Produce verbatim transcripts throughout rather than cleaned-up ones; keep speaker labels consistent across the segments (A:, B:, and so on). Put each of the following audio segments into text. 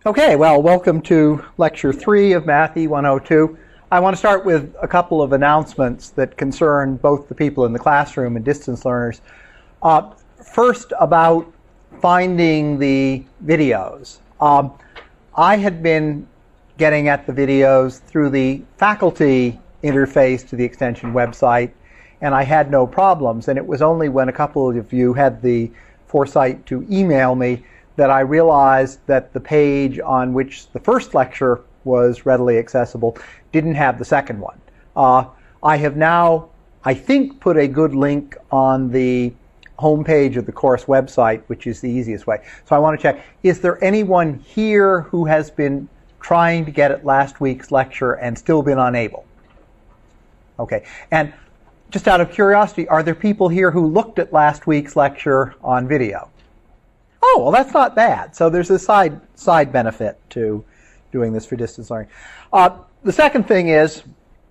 A: Okay, well, welcome to Lecture three of Math E one oh two. I want to start with a couple of announcements that concern both the people in the classroom and distance learners. Uh, first, about finding the videos. Um, I had been getting at the videos through the faculty interface to the extension website, and I had no problems. And it was only when a couple of you had the foresight to email me that I realized that the page on which the first lecture was readily accessible didn't have the second one. Uh, I have now, I think, put a good link on the homepage of the course website, which is the easiest way. So I want to check, is there anyone here who has been trying to get at last week's lecture and still been unable? Okay. And just out of curiosity, are there people here who looked at last week's lecture on video? Oh, well, that's not bad. So there's a side side benefit to doing this for distance learning. Uh, the second thing is,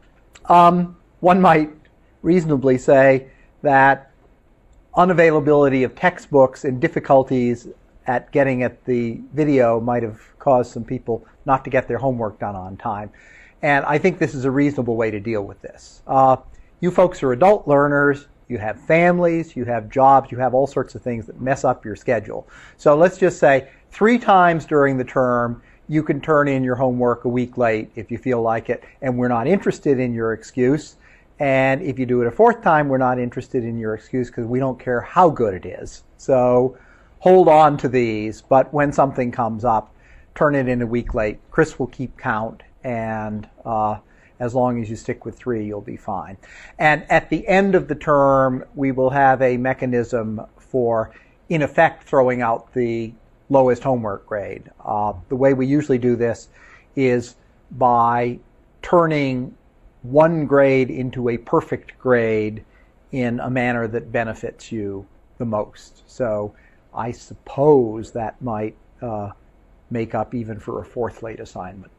A: um, one might reasonably say that unavailability of textbooks and difficulties at getting at the video might have caused some people not to get their homework done on time. And I think this is a reasonable way to deal with this. Uh, you folks are adult learners. You have families, you have jobs, you have all sorts of things that mess up your schedule. So let's just say three times during the term you can turn in your homework a week late if you feel like it, and we're not interested in your excuse. And if you do it a fourth time, we're not interested in your excuse because we don't care how good it is. So hold on to these, but when something comes up, turn it in a week late. Chris will keep count, and uh, as long as you stick with three, you'll be fine. And at the end of the term, we will have a mechanism for, in effect, throwing out the lowest homework grade. Uh, the way we usually do this is by turning one grade into a perfect grade in a manner that benefits you the most. So I suppose that might uh, make up even for a fourth late assignment.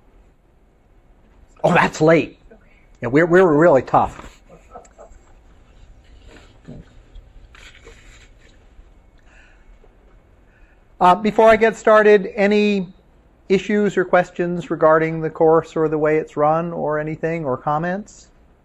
A: Oh, that's late. Yeah, we're, we're really tough. Uh, before I get started, any issues or questions regarding the course or the way it's run or anything, or comments?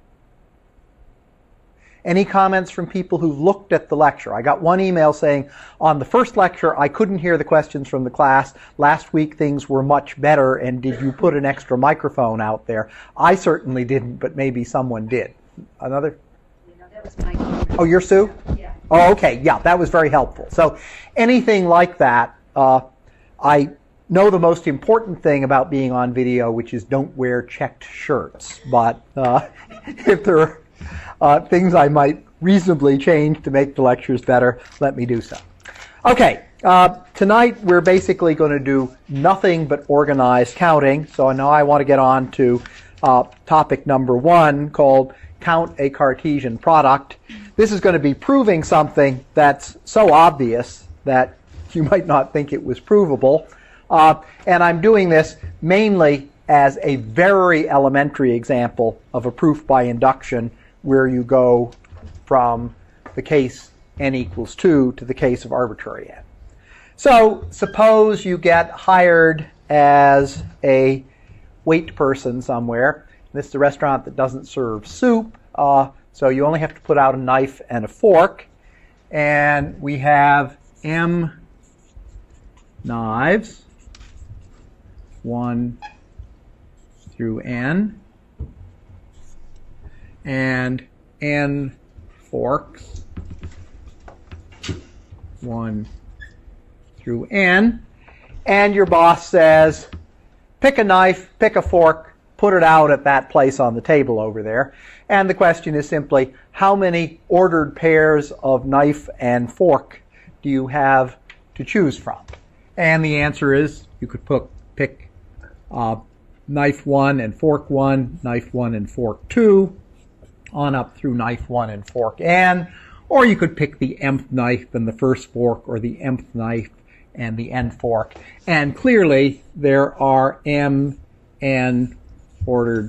A: Any comments from people who looked at the lecture? I got one email saying, on the first lecture, I couldn't hear the questions from the class. Last week, things were much better, and did you put an extra microphone out there? I certainly didn't, but maybe someone did. Another?
B: You know, that was my comment.
A: Oh, you're Sue?
B: Yeah.
A: Oh, okay. Yeah, that was very helpful. So anything like that, uh, I know the most important thing about being on video, which is don't wear checked shirts. But uh, if there are Uh, things I might reasonably change to make the lectures better, let me do so. Okay, uh, tonight we're basically going to do nothing but organized counting. So now I want to get on to uh, topic number one, called count a Cartesian product. This is going to be proving something that's so obvious that you might not think it was provable. Uh, and I'm doing this mainly as a very elementary example of a proof by induction, where you go from the case n equals two to the case of arbitrary n. So suppose you get hired as a wait person somewhere. This is a restaurant that doesn't serve soup, uh, so you only have to put out a knife and a fork. And we have m knives, one through n, and n forks, one through n, and your boss says, pick a knife, pick a fork, put it out at that place on the table over there. And the question is simply, how many ordered pairs of knife and fork do you have to choose from? And the answer is, you could put, pick uh, knife one and fork one, knife one and fork two, on up through knife one and fork n, or you could pick the mth knife and the first fork, or the mth knife and the n fork. And clearly there are m n ordered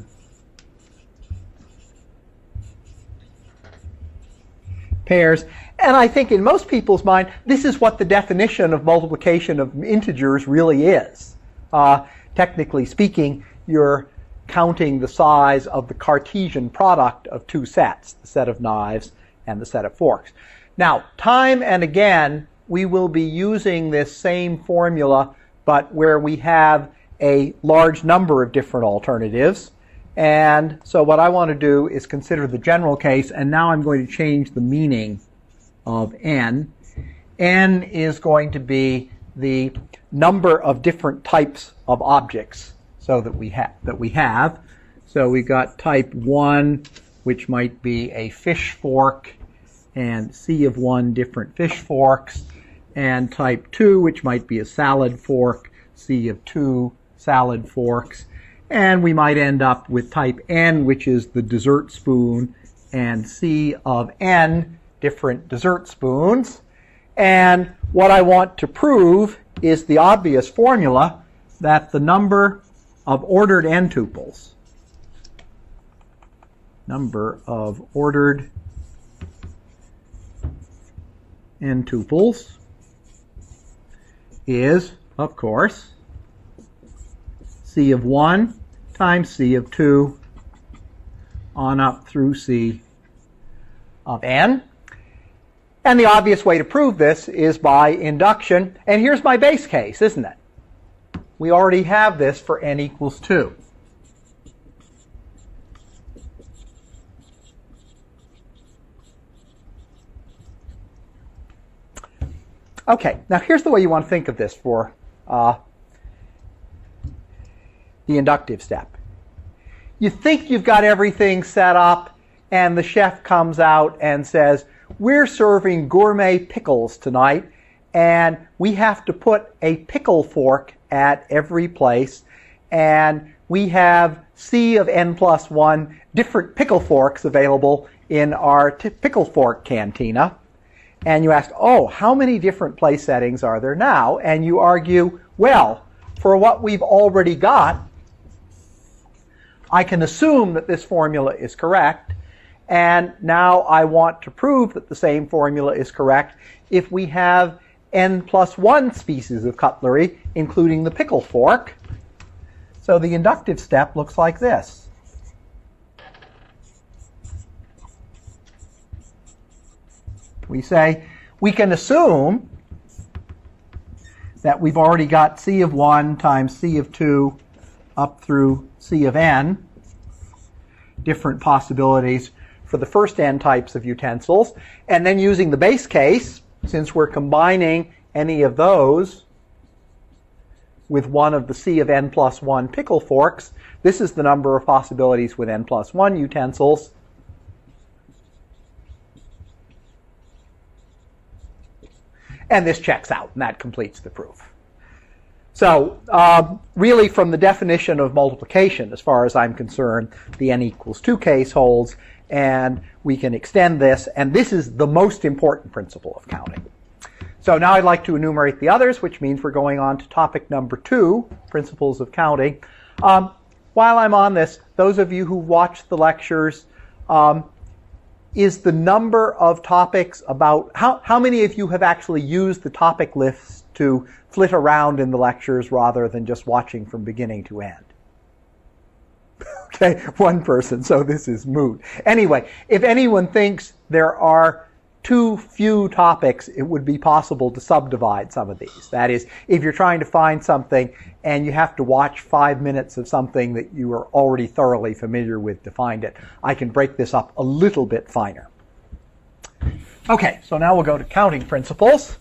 A: pairs. And I think in most people's mind, this is what the definition of multiplication of integers really is. Uh, technically speaking, you're counting the size of the Cartesian product of two sets, the set of knives and the set of forks. Now, time and again, we will be using this same formula, but where we have a large number of different alternatives. And so what I want to do is consider the general case, and now I'm going to change the meaning of n. N is going to be the number of different types of objects so that we have that we have. So we've got type one, which might be a fish fork, and C of one different fish forks, and type two, which might be a salad fork, C of two salad forks, and we might end up with type N, which is the dessert spoon, and C of N different dessert spoons. And what I want to prove is the obvious formula that the number of ordered n-tuples, number of ordered n-tuples is, of course, C of one times C of two on up through C of n. And the obvious way to prove this is by induction. And here's my base case, isn't it? We already have this for n equals two. Okay, now here's the way you want to think of this for uh, the inductive step. You think you've got everything set up, and the chef comes out and says, we're serving gourmet pickles tonight, and we have to put a pickle fork at every place, and we have C of n plus one different pickle forks available in our t- pickle fork cantina. And you ask, oh, how many different place settings are there now? And you argue, well, for what we've already got, I can assume that this formula is correct. And now I want to prove that the same formula is correct if we have n plus one species of cutlery, including the pickle fork. So the inductive step looks like this. We say we can assume that we've already got C of one times C of two up through C of n, different possibilities for the first n types of utensils, and then using the base case, since we're combining any of those with one of the C of n plus one pickle forks, this is the number of possibilities with n plus one utensils. And this checks out, and that completes the proof. So um, really, from the definition of multiplication, as far as I'm concerned, the n equals two case holds, and we can extend this, and this is the most important principle of counting. So now I'd like to enumerate the others, which means we're going on to topic number two, principles of counting. Um, while I'm on this, those of you who watched the lectures, um, is the number of topics about, how, how many of you have actually used the topic lists to flit around in the lectures rather than just watching from beginning to end? Okay, one person, so this is moot. Anyway, if anyone thinks there are too few topics, it would be possible to subdivide some of these. That is, if you're trying to find something and you have to watch five minutes of something that you are already thoroughly familiar with to find it, I can break this up a little bit finer. Okay, so now we'll go to counting principles.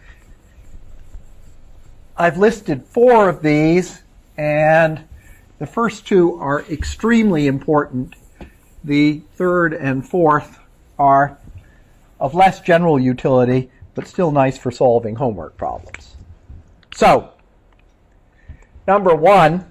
A: I've listed four of these, and the first two are extremely important. The third and fourth are of less general utility, but still nice for solving homework problems. So, number one,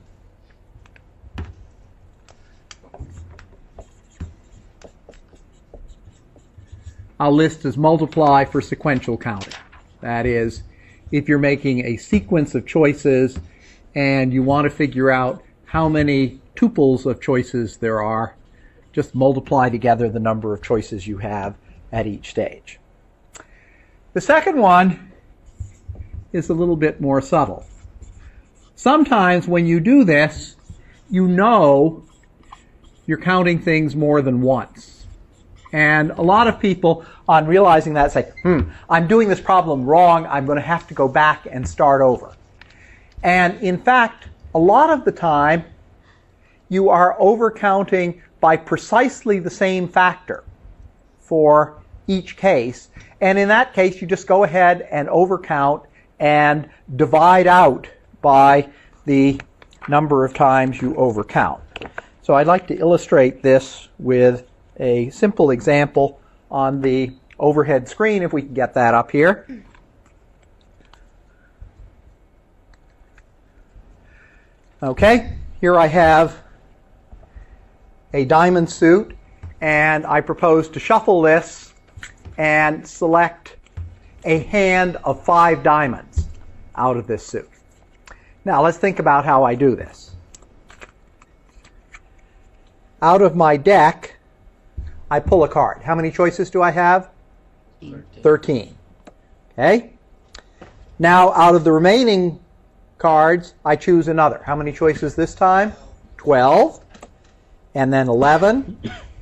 A: I'll list as multiply for sequential counting. That is, if you're making a sequence of choices and you want to figure out how many tuples of choices there are, just multiply together the number of choices you have at each stage. The second one is a little bit more subtle. sometimes when you do this, you know you're counting things more than once. And a lot of people, on realizing that, say, hmm, I'm doing this problem wrong, I'm going to have to go back and start over. And in fact, a lot of the time, you are overcounting by precisely the same factor for each case. And in that case, you just go ahead and overcount and divide out by the number of times you overcount. So I'd like to illustrate this with a simple example on the overhead screen, if we can get that up here. Okay, here I have a diamond suit, and I propose to shuffle this and select a hand of five diamonds out of this suit. Now let's think about how I do this. Out of my deck, I pull a card. How many choices do I have?
B: thirteen.
A: thirteen. Okay? Now, out of the remaining cards, I choose another. How many choices this time? twelve. And then eleven.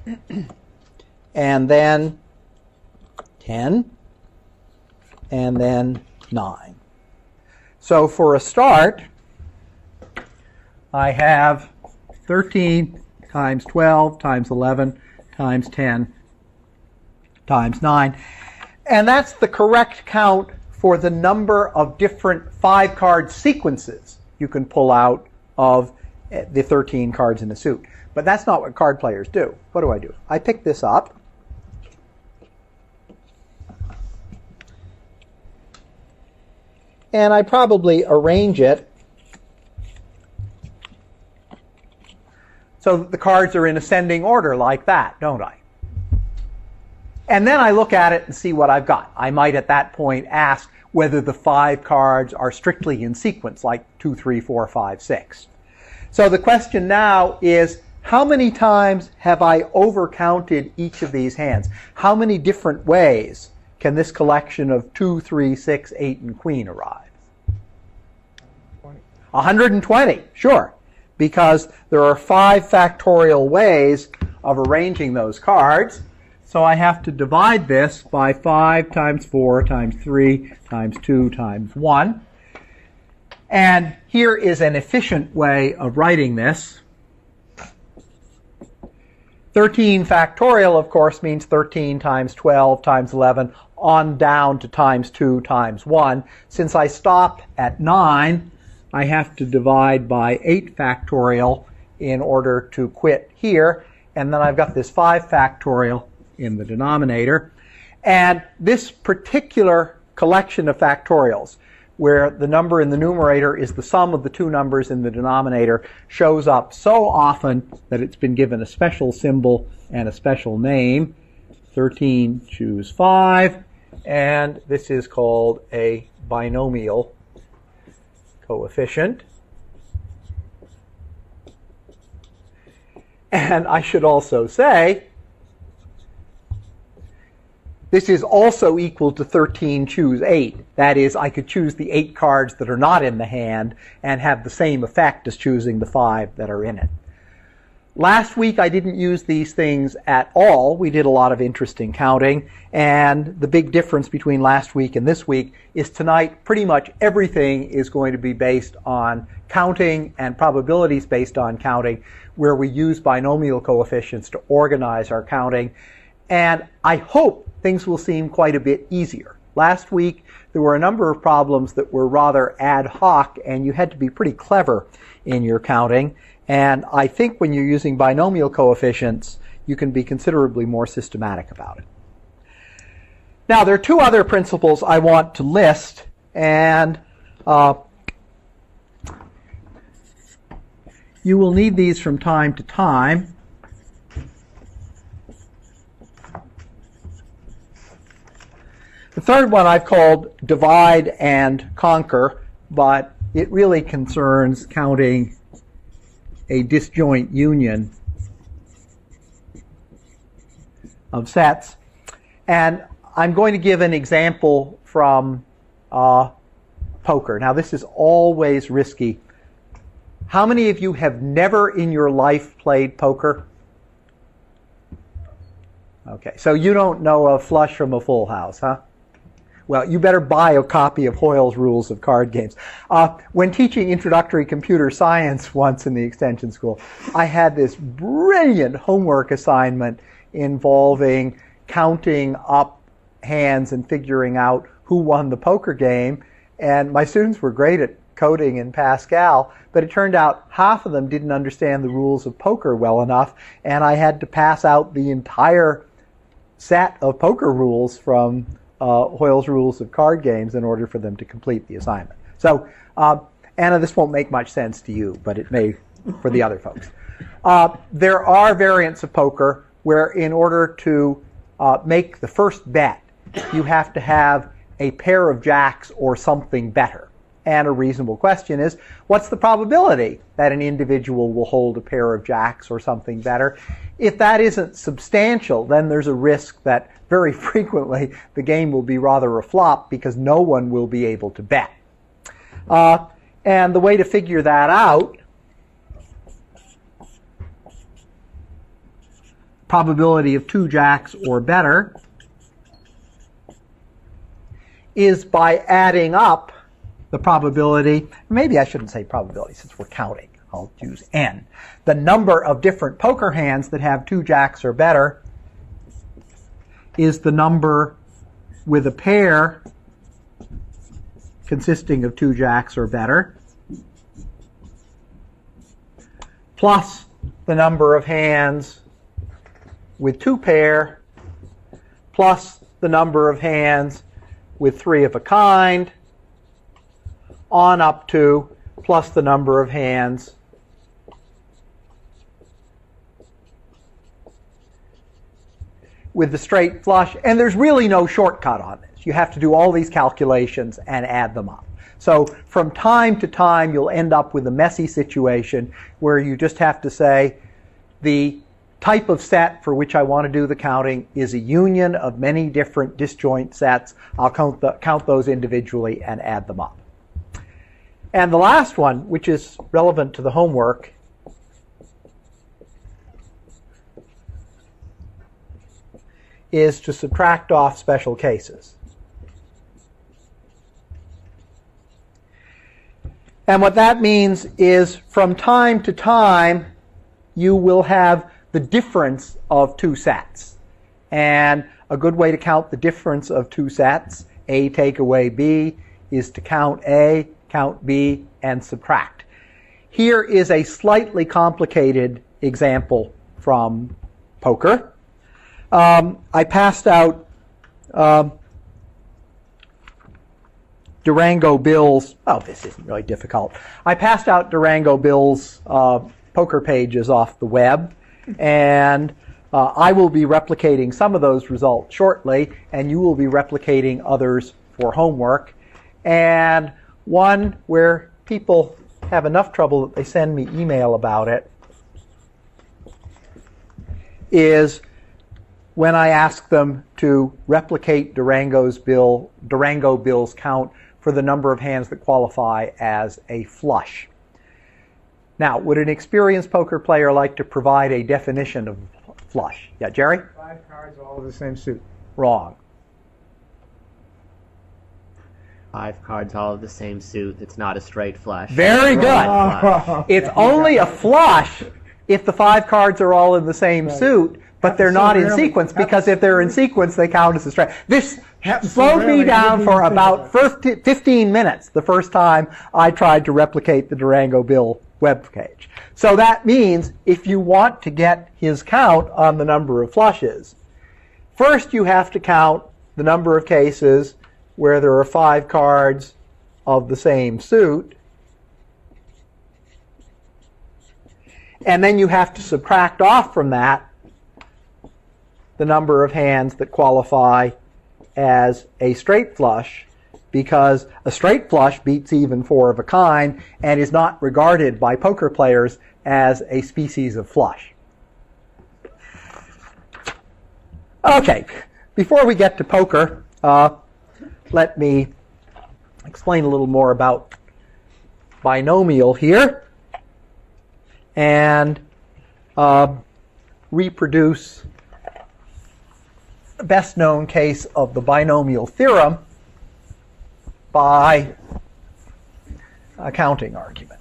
A: And then ten. And then nine. So for a start, I have thirteen times twelve times eleven times ten times nine. And that's the correct count for the number of different five-card sequences you can pull out of the thirteen cards in the suit. But that's not what card players do. What do I do? I pick this up. And I probably arrange it so that the cards are in ascending order like that, don't I? And then I look at it and see what I've got. I might at that point ask whether the five cards are strictly in sequence, like two, three, four, five, six. So the question now is, how many times have I overcounted each of these hands? How many different ways can this collection of two, three, six, eight, and queen arrive? one hundred twenty, sure, because there are five factorial ways of arranging those cards. So I have to divide this by five times four times three times two times one. And here is an efficient way of writing this. thirteen factorial, of course, means thirteen times twelve times eleven on down to times two times one. Since I stop at nine, I have to divide by eight factorial in order to quit here. And then I've got this five factorial in the denominator. And this particular collection of factorials, where the number in the numerator is the sum of the two numbers in the denominator, shows up so often that it's been given a special symbol and a special name. thirteen, choose five. And this is called a binomial coefficient. And I should also say, this is also equal to thirteen, choose eight. That is, I could choose the eight cards that are not in the hand and have the same effect as choosing the five that are in it. Last week, I didn't use these things at all. We did a lot of interesting counting. And the big difference between last week and this week is tonight, pretty much everything is going to be based on counting and probabilities based on counting, where we use binomial coefficients to organize our counting. And I hope things will seem quite a bit easier. Last week, there were a number of problems that were rather ad hoc, and you had to be pretty clever in your counting. And I think when you're using binomial coefficients, you can be considerably more systematic about it. Now, there are two other principles I want to list, and uh, you will need these from time to time. The third one I've called divide and conquer, but it really concerns counting a disjoint union of sets. And I'm going to give an example from uh, poker. Now, this is always risky How many of you have never in your life played poker? Okay, so you don't know a flush from a full house, huh? Well, you better buy a copy of Hoyle's Rules of Card Games. Uh, when teaching introductory computer science once in the extension school, I had this brilliant homework assignment involving counting up hands and figuring out who won the poker game. And my students were great at coding in Pascal, but it turned out half of them didn't understand the rules of poker well enough, and I had to pass out the entire set of poker rules from uh, Hoyle's Rules of Card Games in order for them to complete the assignment. So, uh, Anna, this won't make much sense to you, but it may for the other folks. Uh, there are variants of poker where in order to uh, make the first bet, you have to have a pair of jacks or something better. And a reasonable question is, what's the probability that an individual will hold a pair of jacks or something better? If that isn't substantial, then there's a risk that very frequently the game will be rather a flop because no one will be able to bet. Uh, and the way to figure that out, probability of two jacks or better, is by adding up the probability, maybe I shouldn't say probability since we're counting, I'll use n, the number of different poker hands that have two jacks or better is the number with a pair consisting of two jacks or better plus the number of hands with two pair plus the number of hands with three of a kind on up to plus the number of hands with the straight flush. And there's really no shortcut on this. You have to do all these calculations and add them up. So from time to time, you'll end up with a messy situation where you just have to say the type of set for which I want to do the counting is a union of many different disjoint sets. I'll count, the, count those individually and add them up. And the last one, which is relevant to the homework, is to subtract off special cases. And what that means is from time to time, you will have the difference of two sets. And a good way to count the difference of two sets, A take away B, is to count A, count B, and subtract. Here is a slightly complicated example from poker. Um, I passed out um, Durango Bill's, oh, this isn't really difficult. I passed out Durango Bill's uh, poker pages off the web, and uh, I will be replicating some of those results shortly, and you will be replicating others for homework. And one where people have enough trouble that they send me email about it is when I ask them to replicate Durango's bill, Durango Bill's count for the number of hands that qualify as a flush. Now, would an experienced poker player like to provide a definition of flush? Yeah, Jerry?
C: Five cards all of the same suit.
A: Wrong.
D: Five cards all of the same suit. It's not a straight flush.
A: Very good.
C: Oh.
A: It's only a flush if the five cards are all in the same
C: Right.
A: suit, but they're
C: Happens so
A: not in
C: rarely.
A: sequence, because
C: Happens-
A: if they're in sequence, they count as a straight. This
C: Happens so
A: slowed me
C: rarely,
A: down
C: you
A: for
C: didn't
A: about
C: think
A: first fifteen minutes the first time I tried to replicate the Durango Bill web page. So that means if you want to get his count on the number of flushes, first you have to count the number of cases where there are five cards of the same suit, and then you have to subtract off from that the number of hands that qualify as a straight flush, because a straight flush beats even four of a kind and is not regarded by poker players as a species of flush. Okay, before we get to poker, uh, let me explain a little more about binomial here. and uh, reproduce the best known case of the binomial theorem by a counting argument.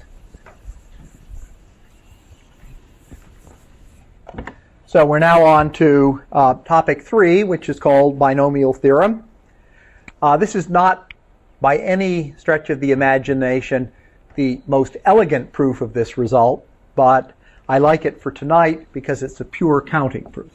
A: So we're now on to uh, topic three, which is called binomial theorem. Uh, this is not, by any stretch of the imagination, the most elegant proof of this result, but I like it for tonight because it's a pure counting proof.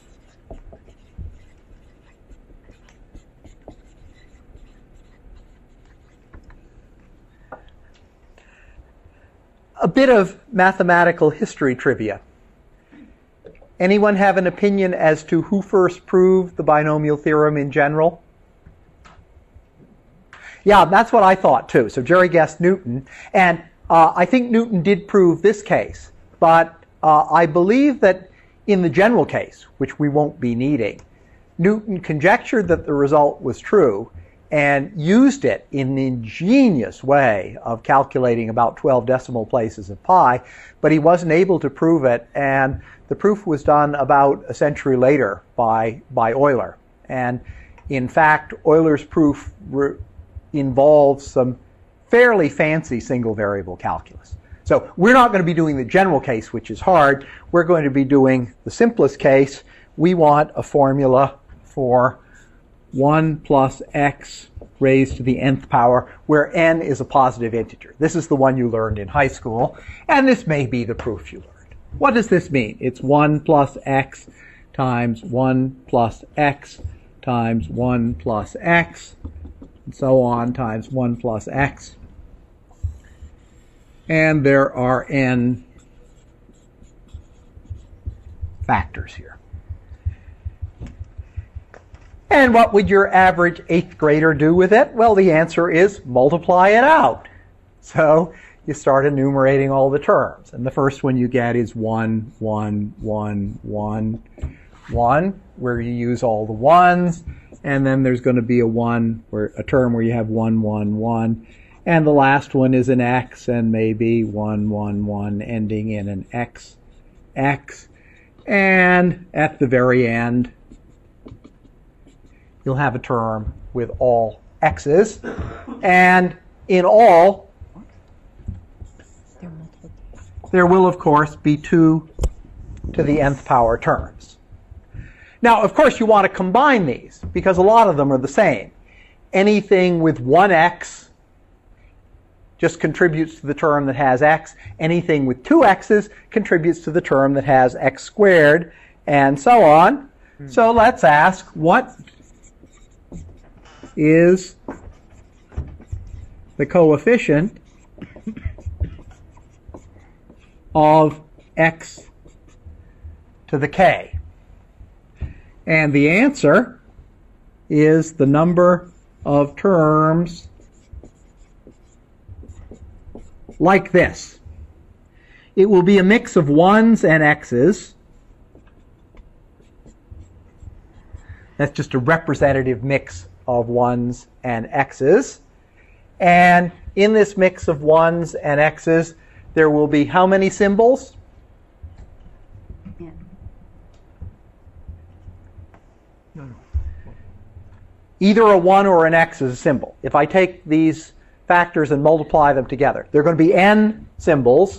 A: A bit of mathematical history trivia. Anyone have an opinion as to who first proved the binomial theorem in general? Yeah, that's what I thought too. So Jerry guessed Newton, and uh, I think Newton did prove this case, but uh, I believe that in the general case, which we won't be needing, Newton conjectured that the result was true and used it in an ingenious way of calculating about twelve decimal places of pi, but he wasn't able to prove it, and the proof was done about a century later by, by Euler. And in fact, Euler's proof re- involves some fairly fancy single variable calculus. So we're not going to be doing the general case, which is hard. We're going to be doing the simplest case. We want a formula for one plus x raised to the nth power, where n is a positive integer. This is the one you learned in high school, and this may be the proof you learned. What does this mean? It's one plus x times one plus x times one plus x, and so on, times one plus x. And there are n factors here. And what would your average eighth grader do with it? Well, the answer is multiply it out. So you start enumerating all the terms. And the first one you get is one, one, one, one, one, where you use all the ones. And then there's going to be a one, where a term where you have one, one, one. And the last one is an x, and maybe one, one, one, ending in an x, x. And at the very end, you'll have a term with all x's. And in all, there will, of course, be two to the nth power terms. Now, of course, you want to combine these, because a lot of them are the same. Anything with one x just contributes to the term that has x. Anything with two x's contributes to the term that has x squared, and so on. Hmm. So let's ask, what is the coefficient of x to the k? And the answer is the number of terms like this. It will be a mix of ones and x's. That's just a representative mix of ones and x's. And in this mix of ones and x's, there will be how many symbols?
B: Yeah.
C: No, no.
A: Either a one or an x is a symbol. If I take these factors and multiply them together, there are going to be n symbols.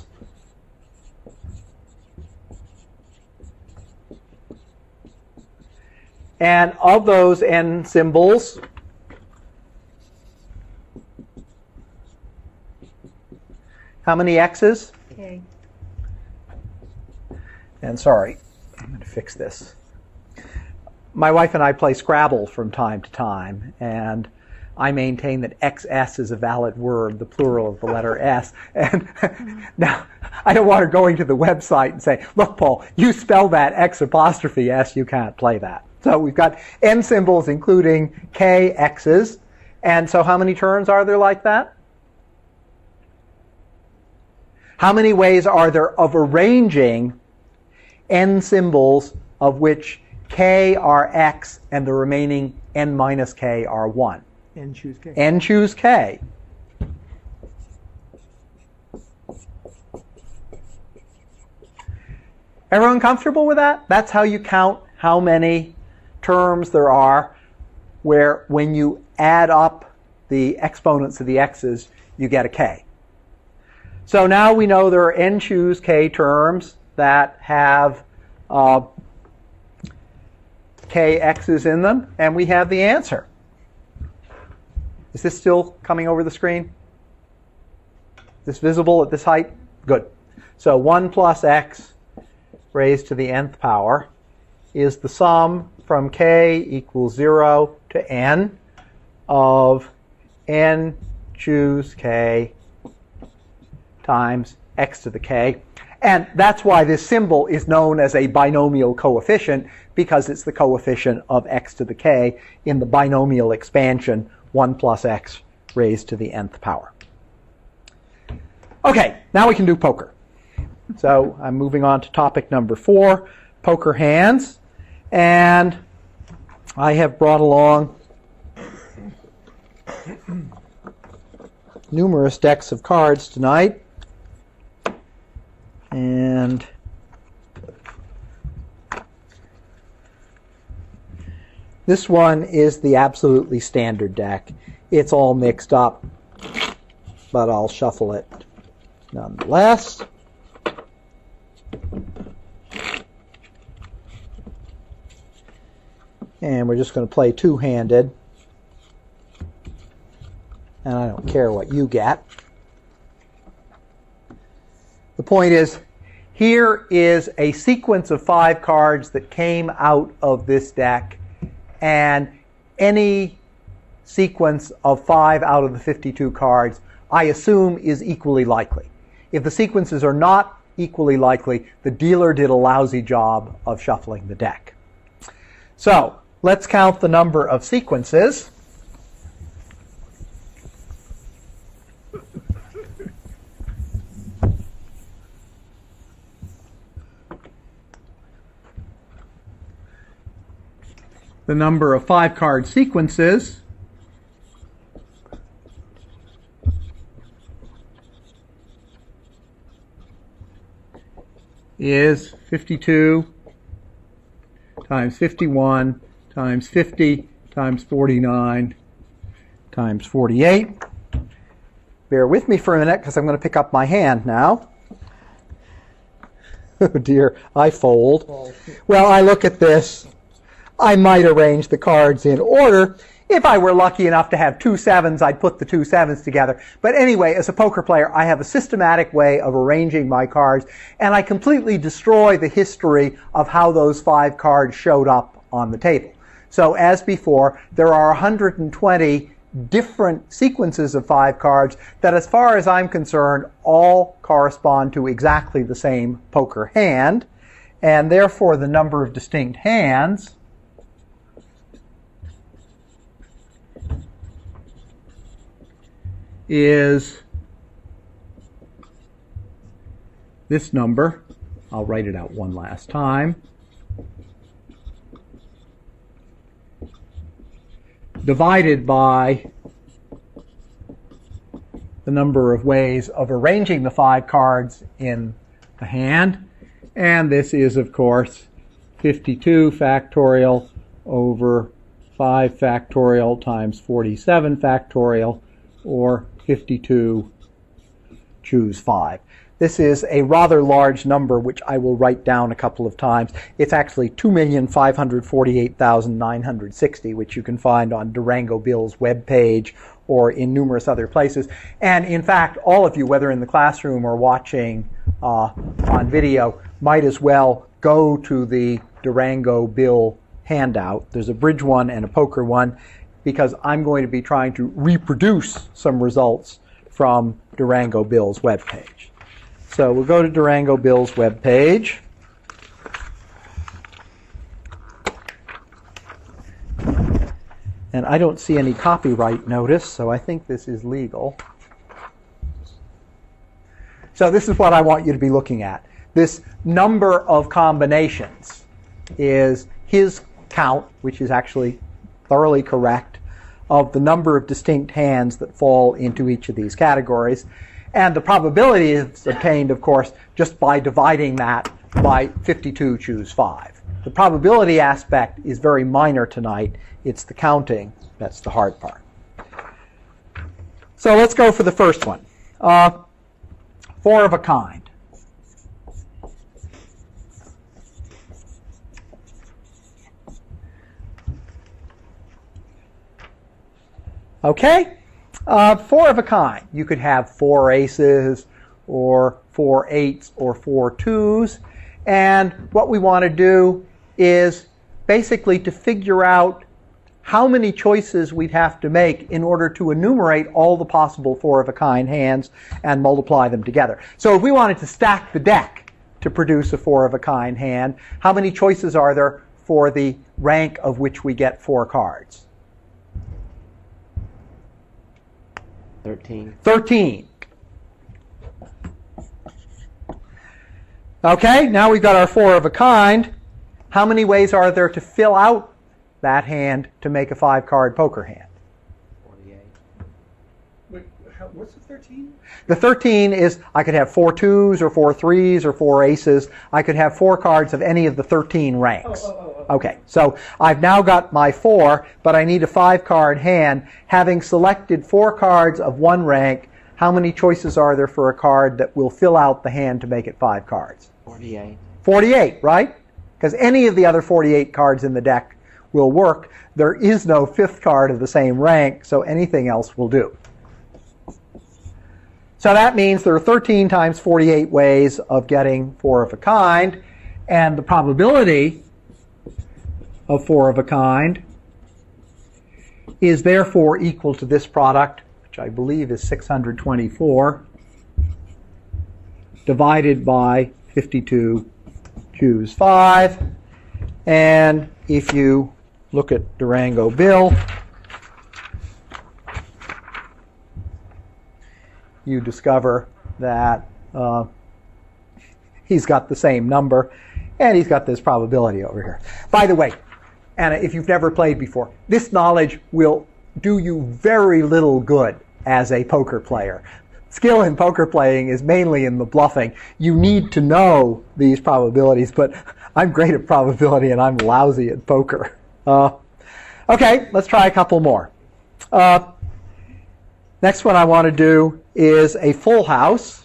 A: And of those n symbols, how many x's?
B: Okay.
A: And sorry, I'm going to fix this. My wife and I play Scrabble from time to time, and I maintain that X S is a valid word, the plural of the letter S. And now, I don't want her going to the website and say, look, Paul, you spell that X apostrophe S, you can't play that. So we've got n symbols, including k x's. And so how many terms are there like that? How many ways are there of arranging n symbols of which k are x and the remaining n minus k are one?
C: N choose K.
A: N choose k. Everyone comfortable with that? That's how you count how many terms there are, where when you add up the exponents of the x's, you get a k. So now we know there are n choose k terms that have uh, k x's in them, and we have the answer. Is this still coming over the screen? Is this visible at this height? Good. So one plus x raised to the nth power is the sum from k equals zero to n of n choose k times x to the k. And that's why this symbol is known as a binomial coefficient, because it's the coefficient of x to the k in the binomial expansion one plus x raised to the nth power. Okay, now we can do poker. So I'm moving on to topic number four, poker hands. And I have brought along numerous decks of cards tonight. And this one is the absolutely standard deck. It's all mixed up, but I'll shuffle it nonetheless. And we're just going to play two-handed. And I don't care what you get. The point is, here is a sequence of five cards that came out of this deck, and any sequence of five out of the fifty-two cards, I assume, is equally likely. If the sequences are not equally likely, the dealer did a lousy job of shuffling the deck. So, let's count the number of sequences. The number of five-card sequences is fifty-two times fifty-one times fifty times forty-nine times forty-eight. Bear with me for a minute because I'm going to pick up my hand now. Oh dear, I fold. Well, I look at this. I might arrange the cards in order. If I were lucky enough to have two sevens, I'd put the two sevens together. But anyway, as a poker player, I have a systematic way of arranging my cards, and I completely destroy the history of how those five cards showed up on the table. So as before, there are one hundred twenty different sequences of five cards that, as far as I'm concerned, all correspond to exactly the same poker hand, and therefore the number of distinct hands is this number. I'll write it out one last time. Divided by the number of ways of arranging the five cards in the hand. And this is, of course, fifty-two factorial over five factorial times forty-seven factorial, or fifty-two choose five. This is a rather large number, which I will write down a couple of times. It's actually two million five hundred forty-eight thousand nine hundred sixty, which you can find on Durango Bill's webpage or in numerous other places. And in fact, all of you, whether in the classroom or watching uh, on video, might as well go to the Durango Bill handout. There's a bridge one and a poker one, because I'm going to be trying to reproduce some results from Durango Bill's webpage. So we'll go to Durango Bill's webpage. And I don't see any copyright notice, so I think this is legal. So this is what I want you to be looking at. This number of combinations is his count, which is actually thoroughly correct, of the number of distinct hands that fall into each of these categories. And the probability is obtained, of course, just by dividing that by fifty-two choose five. The probability aspect is very minor tonight. It's the counting that's the hard part. So let's go for the first one. Uh, four of a kind. Okay, uh, four of a kind. You could have four aces or four eights or four twos. And what we want to do is basically to figure out how many choices we'd have to make in order to enumerate all the possible four of a kind hands and multiply them together. So if we wanted to stack the deck to produce a four of a kind hand, how many choices are there for the rank of which we get four cards?
D: thirteen.
A: thirteen. Okay, now we've got our four of a kind. How many ways are there to fill out that hand to make a five-card poker hand?
D: forty-eight.
C: Wait, how, what's the thirteen?
A: The thirteen is I could have four twos or four threes or four aces. I could have four cards of any of the thirteen ranks.
C: Oh, oh, oh, oh.
A: Okay, so I've now got my four, but I need a five-card hand. Having selected four cards of one rank, how many choices are there for a card that will fill out the hand to make it five cards?
D: forty-eight.
A: forty-eight, right? Because any of the other forty-eight cards in the deck will work. There is no fifth card of the same rank, so anything else will do. So that means there are thirteen times forty-eight ways of getting four of a kind, and the probability of four of a kind is therefore equal to this product, which I believe is six hundred twenty-four, divided by fifty-two, choose five. And if you look at Durango Bill, you discover that uh, he's got the same number, and he's got this probability over here. By the way, Anna, if you've never played before, this knowledge will do you very little good as a poker player. Skill in poker playing is mainly in the bluffing. You need to know these probabilities, but I'm great at probability and I'm lousy at poker. Uh, okay, let's try a couple more. Uh, next one I want to do is a full house.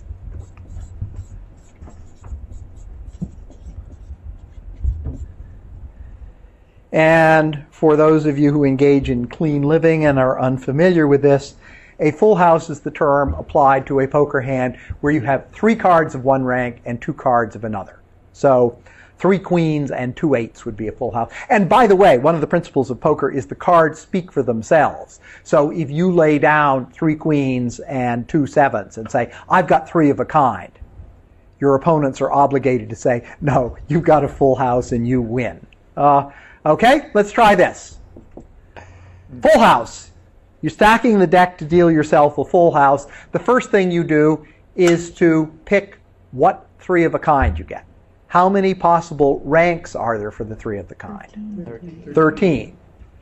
A: And for those of you who engage in clean living and are unfamiliar with this, a full house is the term applied to a poker hand where you have three cards of one rank and two cards of another. So three queens and two eights would be a full house. And by the way, one of the principles of poker is the cards speak for themselves. So if you lay down three queens and two sevens and say, I've got three of a kind, your opponents are obligated to say, no, you've got a full house and you win. Uh, okay, let's try this. Full house. You're stacking the deck to deal yourself a full house. The first thing you do is to pick what three of a kind you get. How many possible ranks are there for the three of the kind?
D: thirteen.
A: thirteen.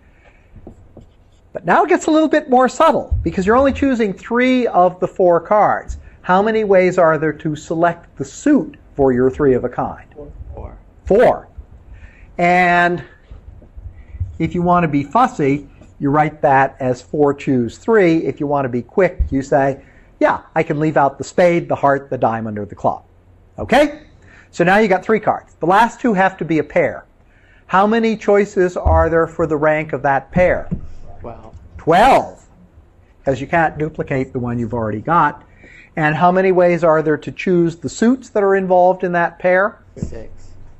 A: But now it gets a little bit more subtle because you're only choosing three of the four cards. How many ways are there to select the suit for your three of a kind?
D: Four.
A: Four. And if you want to be fussy, you write that as four choose three. If you want to be quick, you say, yeah, I can leave out the spade, the heart, the diamond, or the club. Okay? So now you got three cards. The last two have to be a pair. How many choices are there for the rank of that pair?
D: twelve.
A: twelve. Because you can't duplicate the one you've already got. And how many ways are there to choose the suits that are involved in that pair?
D: Six.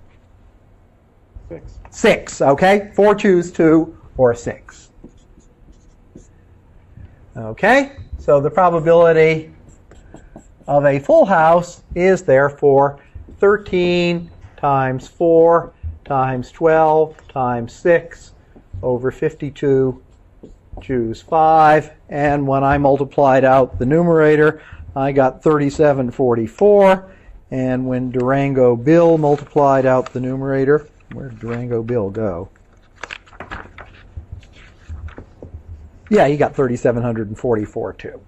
D: Six.
A: Six, okay? Four choose two or six. Okay, so the probability of a full house is therefore thirteen times four times twelve times six over fifty-two, choose five, and when I multiplied out the numerator, I got thirty-seven forty-four, and when Durango Bill multiplied out the numerator, where did Durango Bill go? Yeah, he got thirty-seven forty-four too.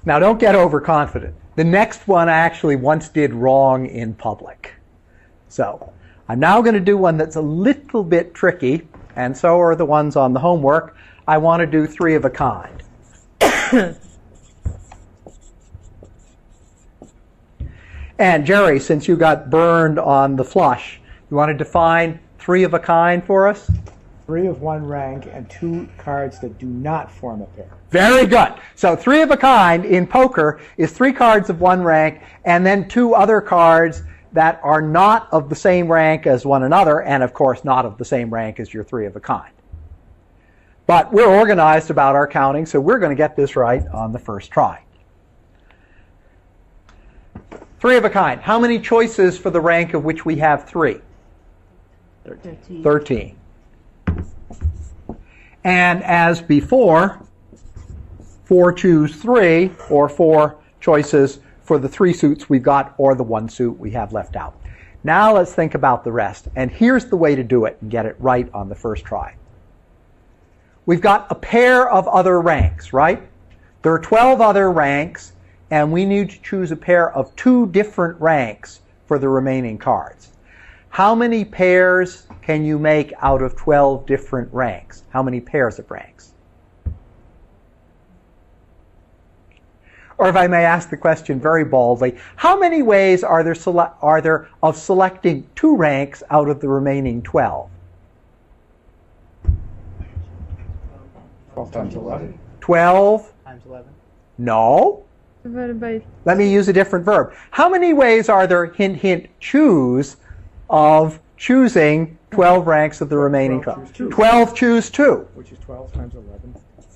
A: Now, don't get overconfident. The next one I actually once did wrong in public. So, I'm now going to do one that's a little bit tricky, and so are the ones on the homework. I want to do three of a kind. And Jerry, since you got burned on the flush, you want to define three of a kind for us?
E: Three of one rank and two cards that do not form a pair.
A: Very good. So three of a kind in poker is three cards of one rank and then two other cards that are not of the same rank as one another and, of course, not of the same rank as your three of a kind. But we're organized about our counting, so we're going to get this right on the first try. Three of a kind. How many choices for the rank of which we have three?
B: Thirteen.
A: Thirteen. And as before, four choose three, or four choices for the three suits we've got, or the one suit we have left out. Now let's think about the rest. And here's the way to do it and get it right on the first try. We've got a pair of other ranks, right? There are twelve other ranks, and we need to choose a pair of two different ranks for the remaining cards. How many pairs can you make out of twelve different ranks? How many pairs of ranks? Or if I may ask the question very baldly, how many ways are there, sele- are there of selecting two ranks out of the remaining twelve?
E: twelve times eleven.
A: twelve?
E: Times eleven.
A: No.
F: Divided by...
A: Let me use a different verb. How many ways are there, hint, hint, choose, of choosing twelve ranks of the remaining
E: twelve
A: twelve?
E: choose two.
A: twelve choose two.
E: Which is twelve times eleven.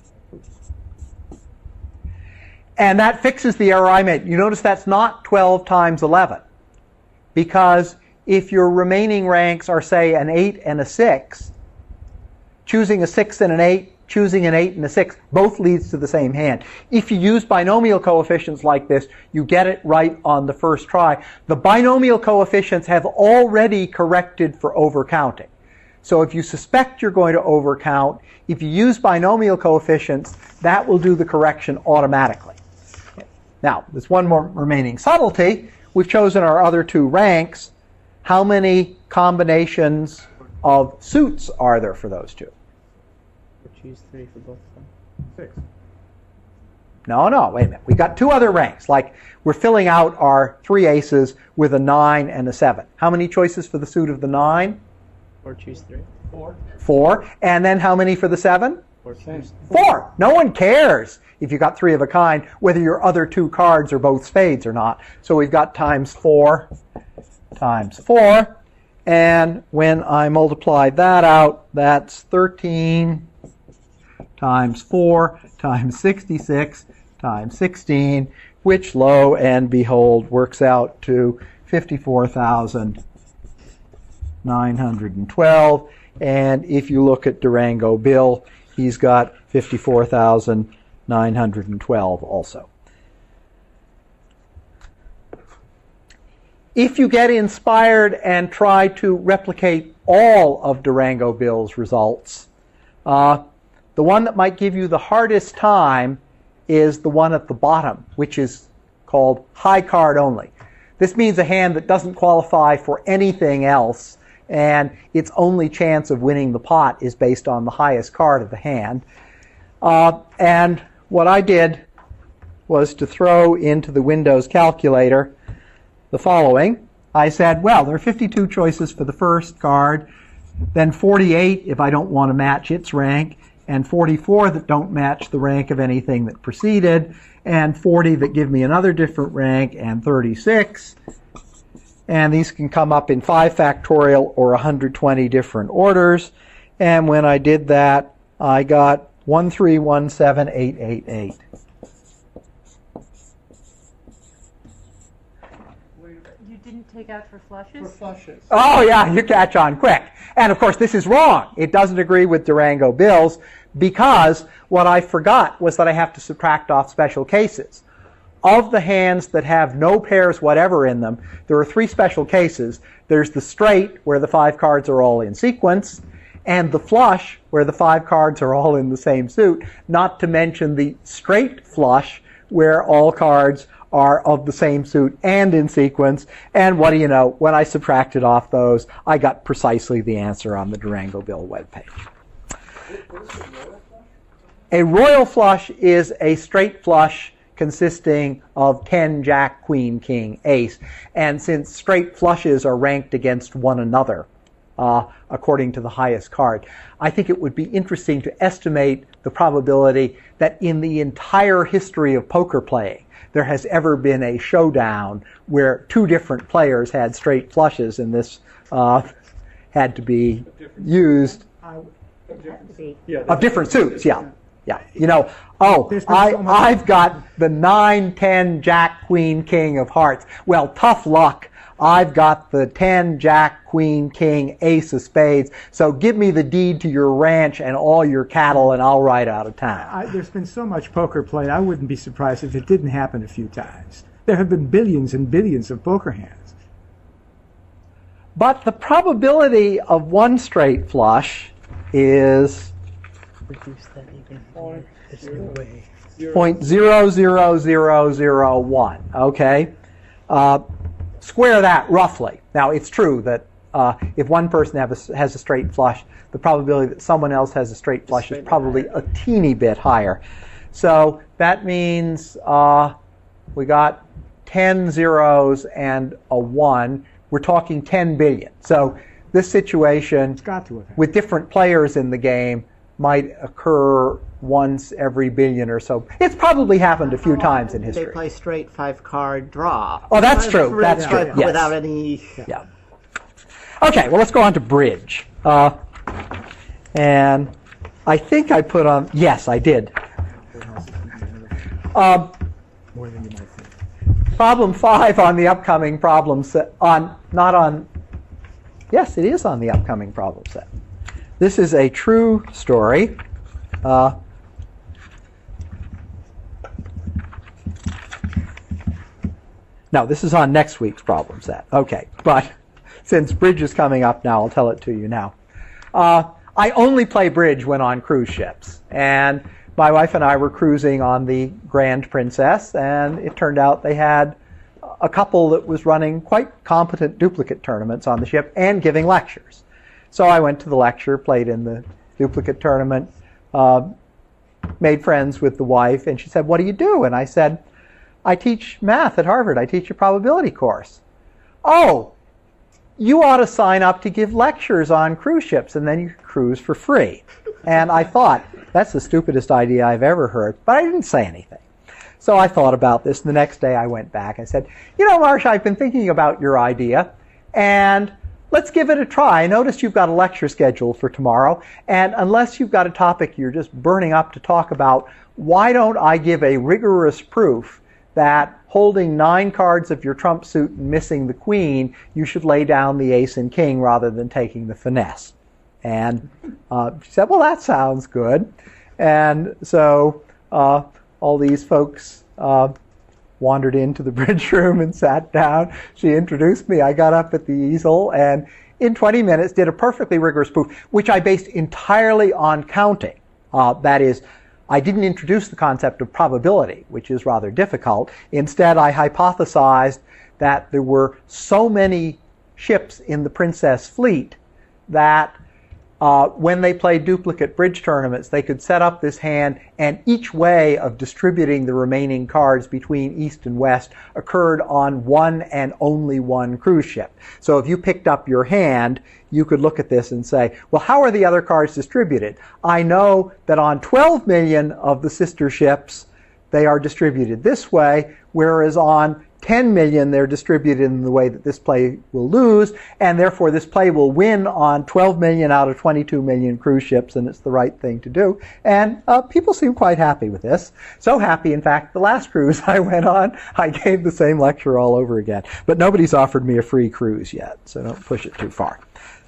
A: And that fixes the error I made. You notice that's not twelve times eleven. Because if your remaining ranks are, say, an eight and a six, choosing a six and an eight, choosing an eight and a six, both leads to the same hand. If you use binomial coefficients like this, you get it right on the first try. The binomial coefficients have already corrected for overcounting. So if you suspect you're going to overcount, if you use binomial coefficients, that will do the correction automatically. Now, there's one more remaining subtlety. We've chosen our other two ranks. How many combinations of suits are there for those two?
D: Choose three for both of them.
C: Six.
A: No, no, wait a minute. We've got two other ranks. Like, we're filling out our three aces with a nine and a seven. How many choices for the suit of the nine?
D: Or choose three.
C: Four.
A: Four. And then how many for the seven?
D: Or choose
A: Four. No one cares if you got three of a kind, whether your other two cards are both spades or not. So we've got times four times four. And when I multiply that out, that's thirteen times four times sixty-six times sixteen, which, lo and behold, works out to fifty-four thousand nine hundred twelve. And if you look at Durango Bill, he's got fifty-four thousand nine hundred twelve also. If you get inspired and try to replicate all of Durango Bill's results, uh, the one that might give you the hardest time is the one at the bottom, which is called high card only. This means a hand that doesn't qualify for anything else, and its only chance of winning the pot is based on the highest card of the hand. Uh, and what I did was to throw into the Windows calculator the following. I said, well, there are fifty-two choices for the first card, then forty-eight if I don't want to match its rank, and forty-four that don't match the rank of anything that preceded, and forty that give me another different rank, and thirty-six. And these can come up in five factorial or one hundred twenty different orders. And when I did that, I got one three one seven eight eight eight.
B: You didn't take out for flushes?
C: For flushes.
A: Oh, yeah, you catch on quick. And, of course, this is wrong. It doesn't agree with Durango Bill's because what I forgot was that I have to subtract off special cases. Of the hands that have no pairs whatever in them, there are three special cases. There's the straight, where the five cards are all in sequence, and the flush, where the five cards are all in the same suit, not to mention the straight flush, where all cards are of the same suit and in sequence. And what do you know? When I subtracted off those, I got precisely the answer on the Durango Bill webpage. A royal flush is a straight flush consisting of ten, jack, queen, king, ace. And since straight flushes are ranked against one another, uh, according to the highest card, I think it would be interesting to estimate the probability that in the entire history of poker playing, there has ever been a showdown where two different players had straight flushes, and this uh, had to be used
C: Yeah,
A: of different suits. Yeah, yeah. You know, oh,
E: There's been
A: I
E: so much-
A: I've got the nine, ten, jack, queen, king of hearts. Well, tough luck. I've got the ten, jack, queen, king, ace of spades. So give me the deed to your ranch and all your cattle, and I'll ride out of town.
E: I, there's been so much poker played, I wouldn't be surprised if it didn't happen a few times. There have been billions and billions of poker hands.
A: But the probability of one straight flush is
D: Reduce that even more. There's no way.
A: zero point zero zero zero zero one. Okay, uh, square that roughly. Now it's true that uh, if one person have a, has a straight flush, the probability that someone else has a straight flush is probably a teeny bit higher. So that means uh, we got ten zeros and a one. We're talking ten billion. So this situation
E: It's got to have happened.
A: with different players in the game might occur once every billion or so. It's probably happened a few times in
D: They
A: history.
D: play straight five card draw.
A: Oh, that's
D: Five-
A: true.
D: three
A: That's true.
D: five
A: Yes.
D: Without any.
A: Yeah. Okay, well, let's go on to bridge. Uh, and I think I put on, yes, I did. Um,
E: More than you might think.
A: problem five on the upcoming problem set, on, not on, yes, it is on the upcoming problem set. This is a true story. Uh, no, this is on next week's problem set. Okay, but since bridge is coming up now, I'll tell it to you now. Uh, I only play bridge when on cruise ships, and my wife and I were cruising on the Grand Princess, and it turned out they had a couple that was running quite competent duplicate tournaments on the ship and giving lectures. So I went to the lecture, played in the duplicate tournament, uh, made friends with the wife, and she said, "What do you do?" And I said, "I teach math at Harvard. I teach a probability course." "Oh, you ought to sign up to give lectures on cruise ships, and then you can cruise for free." And I thought, that's the stupidest idea I've ever heard, but I didn't say anything. So I thought about this, and the next day I went back and said, "You know, Marsh, I've been thinking about your idea, and let's give it a try. I noticed you've got a lecture scheduled for tomorrow, and unless you've got a topic you're just burning up to talk about, why don't I give a rigorous proof that holding nine cards of your trump suit and missing the queen, you should lay down the ace and king rather than taking the finesse?" And uh, she said, "Well, that sounds good." And so uh, all these folks uh, wandered into the bridge room and sat down. She introduced me. I got up at the easel and in twenty minutes did a perfectly rigorous proof, which I based entirely on counting. Uh, that is, I didn't introduce the concept of probability, which is rather difficult. Instead, I hypothesized that there were so many ships in the Princess fleet that Uh, when they played duplicate bridge tournaments, they could set up this hand, and each way of distributing the remaining cards between east and west occurred on one and only one cruise ship. So if you picked up your hand, you could look at this and say, well, how are the other cards distributed? I know that on twelve million of the sister ships, they are distributed this way, whereas on ten million, they're distributed in the way that this play will lose, and therefore this play will win on twelve million out of twenty-two million cruise ships, and it's the right thing to do. And uh, people seem quite happy with this. So happy, in fact, the last cruise I went on, I gave the same lecture all over again. But nobody's offered me a free cruise yet, so don't push it too far.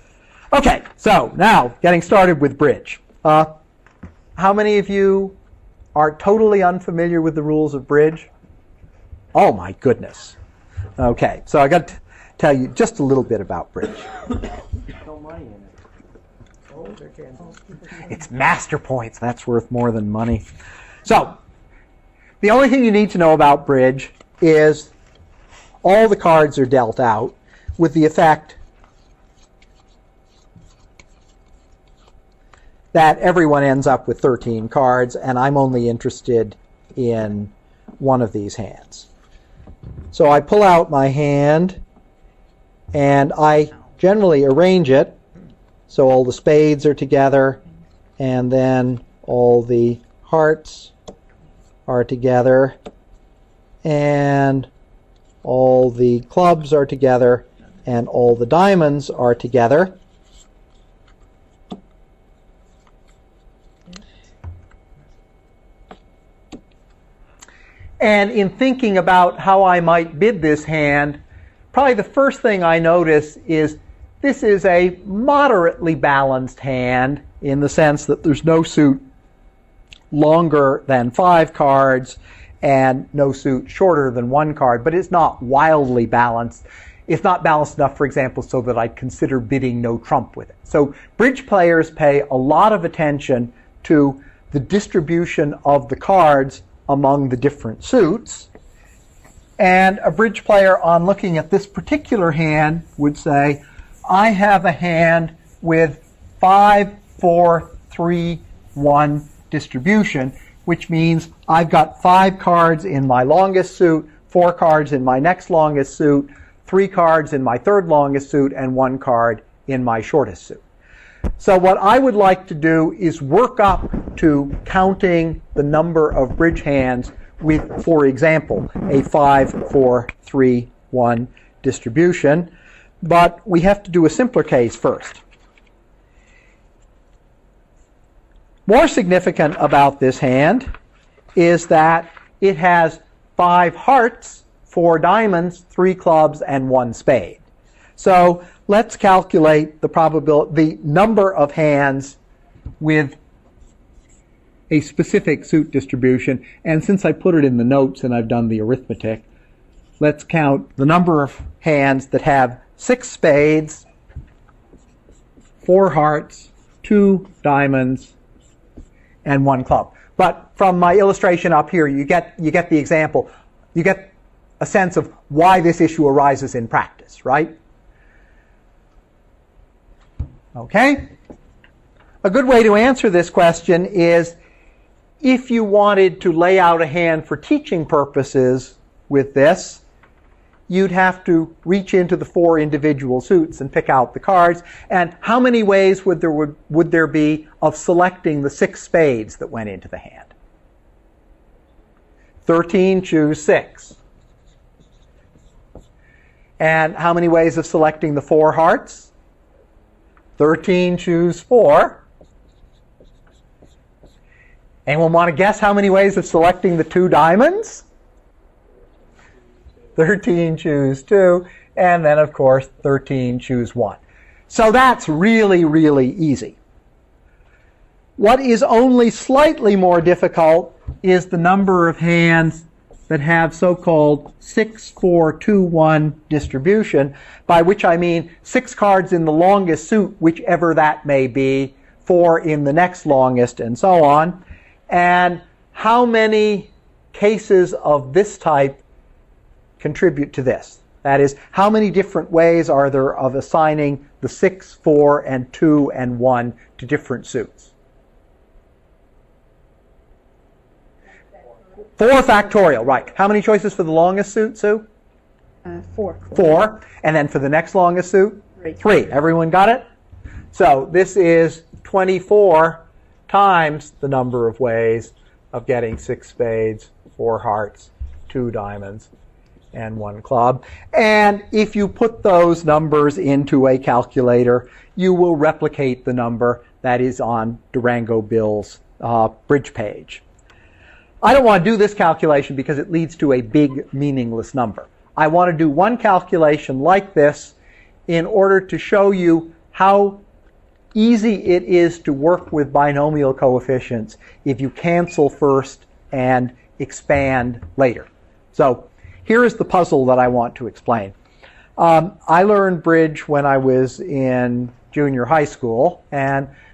A: Okay, so now getting started with bridge. Uh, how many of you are totally unfamiliar with the rules of bridge? Oh my goodness. Okay, so I got to tell you just a little bit about bridge.
D: No money in it.
A: It's master points. That's worth more than money. So, the only thing you need to know about bridge is all the cards are dealt out with the effect that everyone ends up with thirteen cards, and I'm only interested in one of these hands. So I pull out my hand, and I generally arrange it so all the spades are together, and then all the hearts are together, and all the clubs are together, and all the diamonds are together. And in thinking about how I might bid this hand, probably the first thing I notice is this is a moderately balanced hand in the sense that there's no suit longer than five cards and no suit shorter than one card, but it's not wildly balanced. It's not balanced enough, for example, so that I'd consider bidding no trump with it. So bridge players pay a lot of attention to the distribution of the cards among the different suits. And a bridge player, on looking at this particular hand, would say, I have a hand with five, four, three, one distribution, which means I've got five cards in my longest suit, four cards in my next longest suit, three cards in my third longest suit, and one card in my shortest suit. So what I would like to do is work up to counting the number of bridge hands with, for example, a five, four, three, one distribution. But we have to do a simpler case first. More significant about this hand is that it has five hearts, four diamonds, three clubs, and one spade. So let's calculate the probability, the number of hands with a specific suit distribution. And since I put it in the notes and I've done the arithmetic, let's count the number of hands that have six spades, four hearts, two diamonds, and one club. But from my illustration up here, you get you get the example. You get a sense of why this issue arises in practice, right? Okay? A good way to answer this question is if you wanted to lay out a hand for teaching purposes with this, you'd have to reach into the four individual suits and pick out the cards. And how many ways would there would, would there be of selecting the six spades that went into the hand? thirteen, choose six. And how many ways of selecting the four hearts? thirteen, choose four. Anyone want to guess how many ways of selecting the two diamonds? thirteen, choose two. And then, of course, thirteen, choose one. So that's really, really easy. What is only slightly more difficult is the number of hands that have so-called six, four, two, one distribution, by which I mean six cards in the longest suit, whichever that may be, four in the next longest, and so on. And how many cases of this type contribute to this? That is, how many different ways are there of assigning the six, four, and two, and one to different suits? Four factorial, right. How many choices for the longest suit, Sue?
B: Uh, four.
A: Four. And then for the next longest suit?
B: Three.
A: Three. Everyone got it? So this is twenty-four times the number of ways of getting six spades, four hearts, two diamonds, and one club. And if you put those numbers into a calculator, you will replicate the number that is on Durango Bill's uh, bridge page. I don't want to do this calculation because it leads to a big, meaningless number. I want to do one calculation like this in order to show you how easy it is to work with binomial coefficients if you cancel first and expand later. So here is the puzzle that I want to explain. Um, I learned bridge when I was in junior high school, and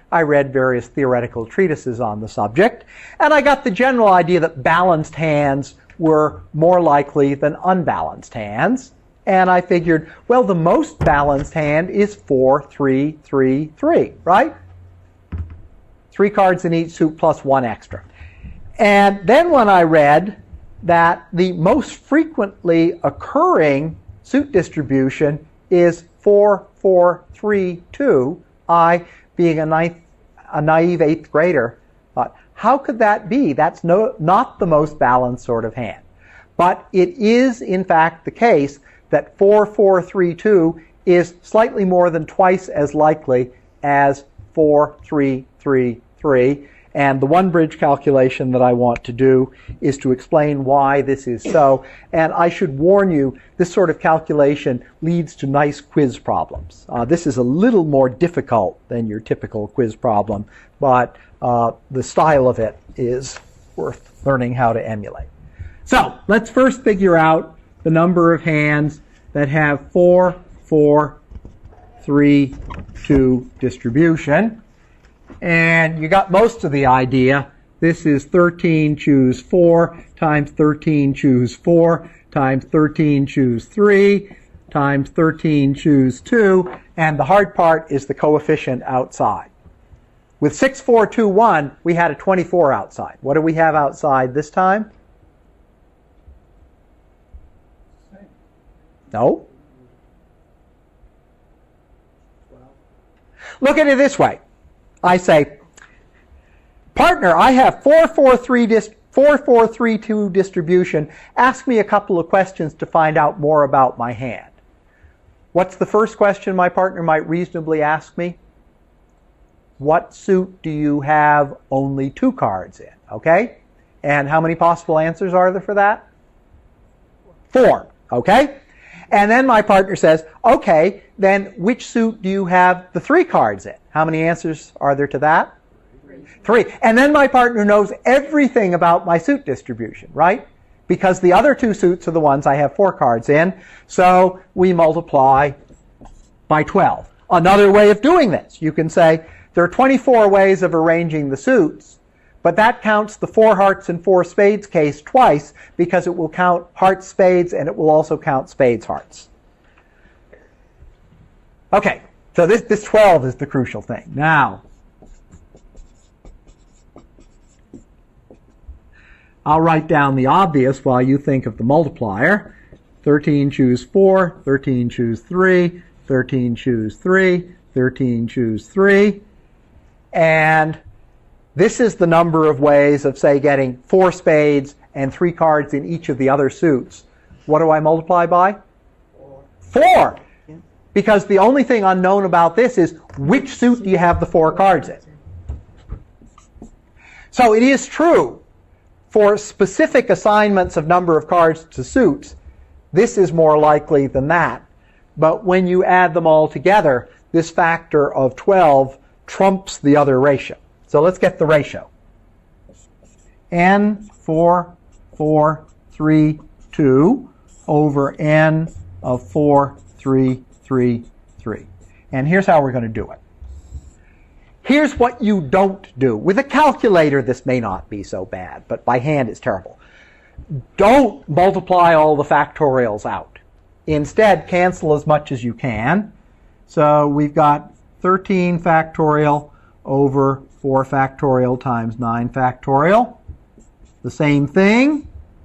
A: I read various theoretical treatises on the subject, and I got the general idea that balanced hands were more likely than unbalanced hands. And I figured, well, the most balanced hand is four, three, three, three, right? Three cards in each suit plus one extra. And then when I read that the most frequently occurring suit distribution is four, four, three, two, I, being a, ninth, a naive eighth grader, thought, how could that be? That's no, not the most balanced sort of hand. But it is, in fact, the case that four, four, three, two is slightly more than twice as likely as four, three, three, three. And the one bridge calculation that I want to do is to explain why this is so. And I should warn you, this sort of calculation leads to nice quiz problems. Uh, this is a little more difficult than your typical quiz problem, but uh, the style of it is worth learning how to emulate. So let's first figure out the number of hands that have four, four, three, two distribution. And you got most of the idea. This is thirteen choose four times thirteen choose four times thirteen choose three times thirteen choose two. And the hard part is the coefficient outside. With six, four, two, one, we had a twenty-four outside. What do we have outside this time? No? Look at it this way. I say, partner, I have four four three dis- four four three two distribution. Ask me a couple of questions to find out more about my hand. What's the first question my partner might reasonably ask me? What suit do you have only two cards in? Okay? And how many possible answers are there for that? Four. Okay? And then my partner says, okay, then which suit do you have the three cards in? How many answers are there to that? Three. Three. And then my partner knows everything about my suit distribution, right? Because the other two suits are the ones I have four cards in. So we multiply by twelve. Another way of doing this, you can say there are twenty-four ways of arranging the suits, but that counts the four hearts and four spades case twice because it will count hearts, spades, and it will also count spades, hearts. Okay, so this, this twelve is the crucial thing. Now, I'll write down the obvious while you think of the multiplier. thirteen choose four, thirteen choose three, thirteen choose three, thirteen choose three, and this is the number of ways of, say, getting four spades and three cards in each of the other suits. What do I multiply by? Four. Four! Because the only thing unknown about this is which suit do you have the four cards in. So it is true for specific assignments of number of cards to suits, this is more likely than that. But when you add them all together, this factor of twelve trumps the other ratio. So let's get the ratio. N, four, four, three, two over N of four, three, three, three. And here's how we're going to do it. Here's what you don't do. With a calculator, this may not be so bad, but by hand it's terrible. Don't multiply all the factorials out. Instead, cancel as much as you can. So we've got thirteen factorial over four factorial times nine factorial. The same thing.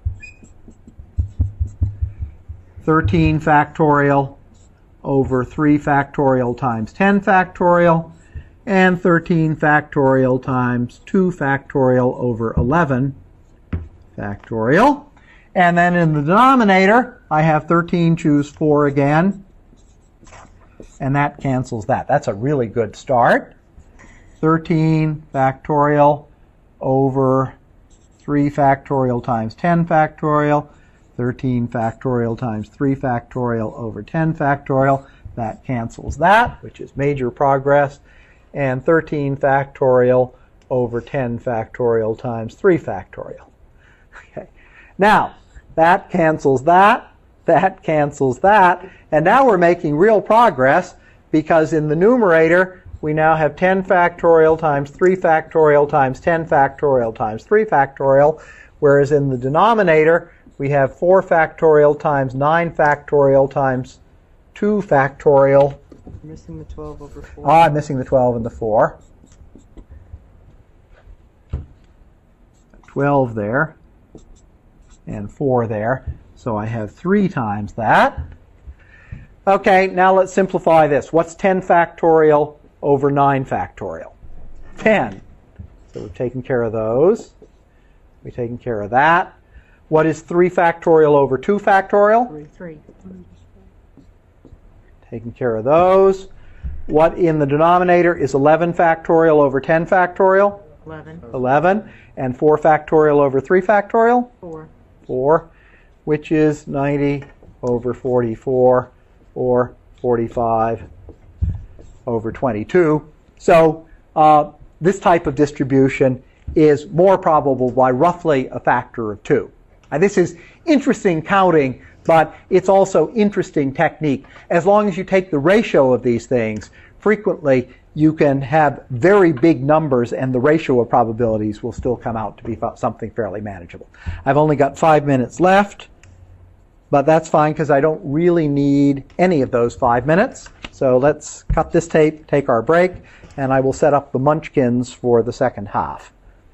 A: thirteen factorial over three factorial times ten factorial. And thirteen factorial times two factorial over eleven factorial. And then in the denominator, I have thirteen choose four again. And that cancels that. That's a really good start. thirteen factorial over three factorial times ten factorial. thirteen factorial times three factorial over ten factorial. That cancels that, which is major progress. And thirteen factorial over ten factorial times three factorial. Okay. Now, that cancels that, that cancels that, and now we're making real progress because in the numerator we now have ten factorial times three factorial times ten factorial times three factorial, whereas in the denominator, we have four factorial times nine factorial times two factorial.
F: You're missing the twelve over four.
A: Ah, I'm missing the twelve and the four. twelve there, and four there. So I have three times that. Okay, now let's simplify this. What's ten factorial over nine factorial? ten. So we've taken care of those. We've taken care of that. What is three factorial over two factorial?
F: Three.
B: Three.
A: Taking care of those. What in the denominator is eleven factorial over ten factorial?
B: Eleven.
A: eleven. And four factorial over three factorial?
B: Four.
A: four, which is ninety over forty-four, or forty-five over twenty-two. So uh, this type of distribution is more probable by roughly a factor of two. Now, this is interesting counting, but it's also interesting technique. As long as you take the ratio of these things, frequently you can have very big numbers and the ratio of probabilities will still come out to be something fairly manageable. I've only got five minutes left, but that's fine because I don't really need any of those five minutes. So let's cut this tape, take our break, and I will set up the munchkins for the second half.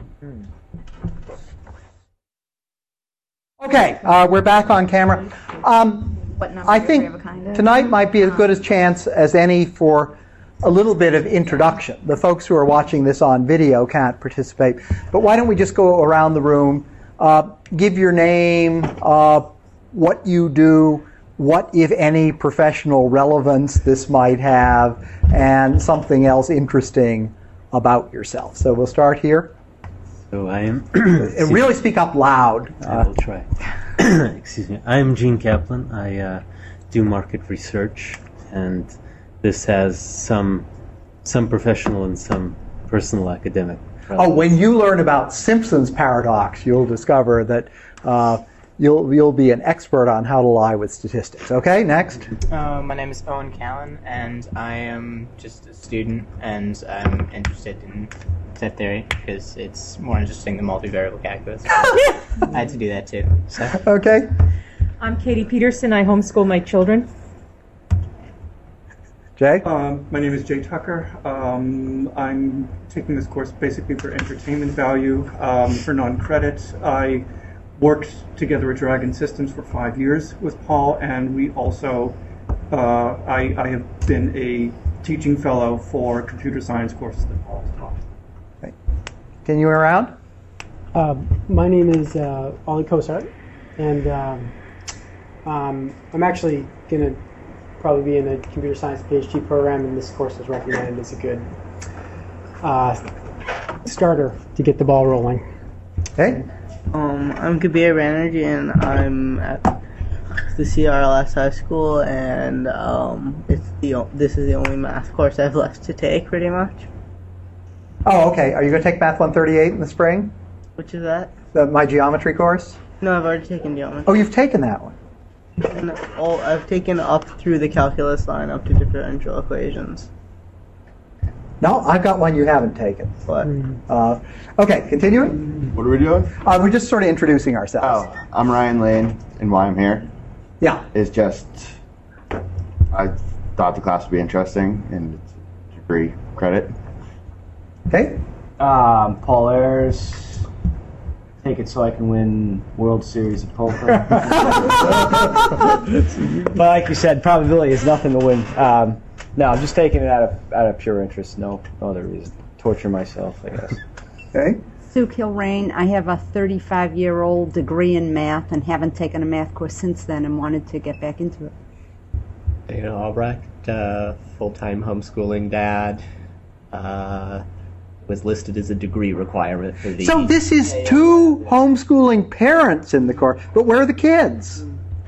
A: Okay, uh, we're back on camera. Um,
C: What number
A: I
C: do we
A: think
C: have a kind of?
A: tonight might be as good a chance as any for a little bit of introduction. The folks who are watching this on video can't participate, but why don't we just go around the room, uh, give your name, uh, what you do, what, if any, professional relevance this might have, and something else interesting about yourself. So we'll start here.
G: So I am.
A: And really speak up loud.
G: I will try. Excuse me. I am Gene Kaplan. I uh, do market research, and this has some some professional and some personal academic relevance.
A: Oh, when you learn about Simpson's paradox, you'll discover that uh, you'll you'll be an expert on how to lie with statistics. Okay, next.
H: Uh, my name is Owen Callan, and I am just a student, and I'm interested in set theory because it's more interesting than multivariable calculus. I had to do that too. So.
A: Okay.
B: I'm Katie Peterson. I homeschool my children.
A: Jay?
I: Um, my name is Jay Tucker. Um, I'm taking this course basically for entertainment value, um, for non-credit. I worked together at Dragon Systems for five years with Paul, and we also, uh, I, I have been a teaching fellow for computer science courses that Paul has taught.
A: Okay. Continuing around?
J: Uh, my name is uh, Ollie Kosart, and um, um, I'm actually going to probably be in a computer science PhD program, and this course is recommended as a good uh, starter to get the ball rolling.
A: Okay.
F: Um, I'm Kabir Banerjee, and I'm at the C R L S High School, and um, it's the o- this is the only math course I've left to take, pretty much.
A: Oh, okay. Are you going to take Math one thirty-eight in the spring?
F: Which is that?
A: The, my geometry course?
F: No, I've already taken geometry.
A: Oh, you've taken that one.
F: And all, I've taken up through the calculus line up to differential equations.
A: No, I've got one you haven't taken.
F: What?
A: Uh, okay, continuing.
K: What are we doing?
A: Uh, we're just sort of introducing ourselves.
K: Oh, I'm Ryan Lane, and why I'm here
A: Yeah.
K: is just I thought the class would be interesting, and it's a degree credit.
A: Okay.
L: Um, Paul Ayers. Take it so I can win World Series of Poker. But like you said, probability is nothing to win. Um, no, I'm just taking it out of out of pure interest. No, no other reason. Torture myself, I guess.
A: Okay.
C: Sue Kilrain. I have a thirty-five-year-old degree in math and haven't taken a math course since then and wanted to get back into it.
D: Dana Albrecht, uh, full-time homeschooling dad, uh, was listed as a degree requirement for the...
A: So this is two homeschooling parents in the course, but where are the kids?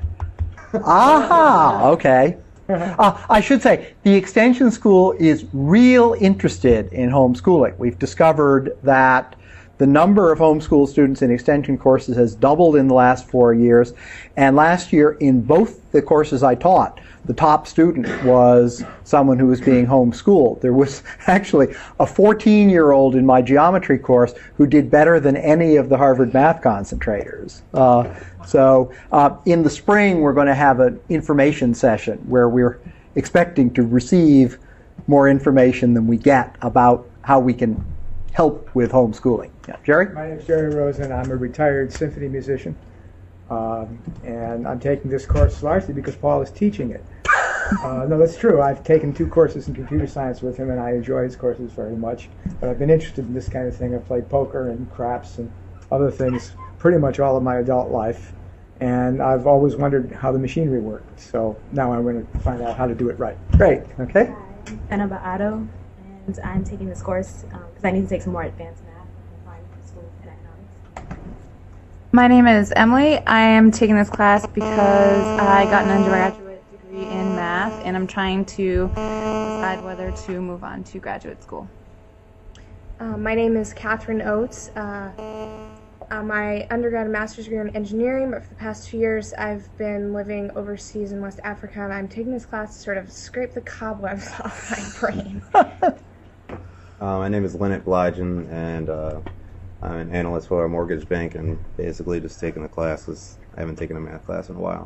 A: Aha, okay. Uh, I should say, the Extension School is real interested in homeschooling. We've discovered that the The number of homeschool students in extension courses has doubled in the last four years. And last year, in both the courses I taught, the top student was someone who was being homeschooled. There was actually a fourteen-year-old in my geometry course who did better than any of the Harvard math concentrators. Uh, so uh, in the spring, we're going to have an information session where we're expecting to receive more information than we get about how we can help with homeschooling. Yeah, Jerry?
E: My name is Jerry Rosen. I'm a retired symphony musician. Um, and I'm taking this course largely because Paul is teaching it. Uh, no, that's true. I've taken two courses in computer science with him, and I enjoy his courses very much. But I've been interested in this kind of thing. I've played poker and craps and other things pretty much all of my adult life. And I've always wondered how the machinery worked. So now I'm going to find out how to do it right.
A: Great. Okay.
M: Hi, I'm Fenaba Addo, and I'm taking this course because um, I need to take some more advanced math and find school in economics.
N: My name is Emily. I am taking this class because I got an undergraduate degree in math, and I'm trying to decide whether to move on to graduate school.
O: Uh, my name is Catherine Oates. Uh, uh, my undergrad and master's degree in engineering, but for the past two years I've been living overseas in West Africa, and I'm taking this class to sort of scrape the cobwebs off my brain.
P: uh, my name is Lynette Blygen, and uh, I'm an analyst for a mortgage bank, and basically just taking the classes. I haven't taken a math class in a while.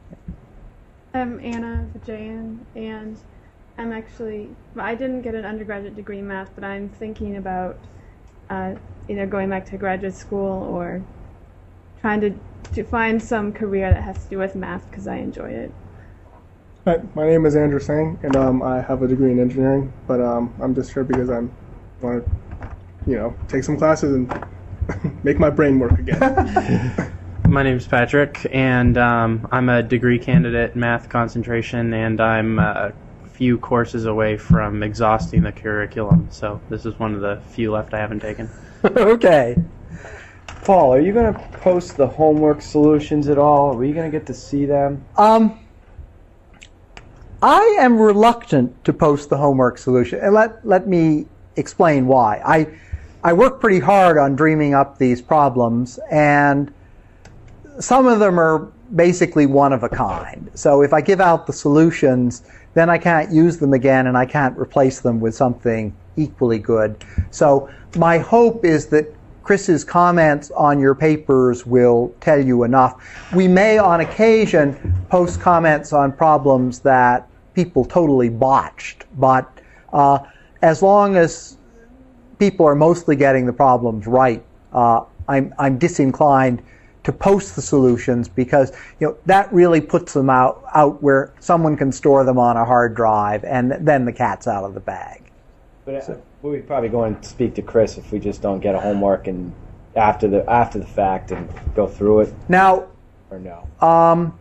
Q: I'm Anna Vajayan, and I'm actually, I didn't get an undergraduate degree in math, but I'm thinking about uh, either going back to graduate school or trying to, to find some career that has to do with math because I enjoy it.
R: Hi, my name is Andrew Singh, and um, I have a degree in engineering, but um, I'm just here because I want to, you know, take some classes and make my brain work again.
S: My name is Patrick, and um, I'm a degree candidate in math concentration, and I'm a few courses away from exhausting the curriculum, so this is one of the few left I haven't taken.
A: Okay.
L: Paul, are you going to post the homework solutions at all? Are we going to get to see them?
A: Um, I am reluctant to post the homework solution, and let, let me explain why. I, I work pretty hard on dreaming up these problems, and some of them are basically one of a kind. So if I give out the solutions, then I can't use them again and I can't replace them with something equally good. So my hope is that Chris's comments on your papers will tell you enough. We may on occasion post comments on problems that people totally botched, but uh, as long as people are mostly getting the problems right, uh, I'm, I'm disinclined to post the solutions because you know that really puts them out out where someone can store them on a hard drive, and then the cat's out of the bag.
L: But uh, so, we'll be probably going to speak to Chris if we just don't get a homework and after the after the fact and go through it.
A: Now,
L: or no.
A: Um,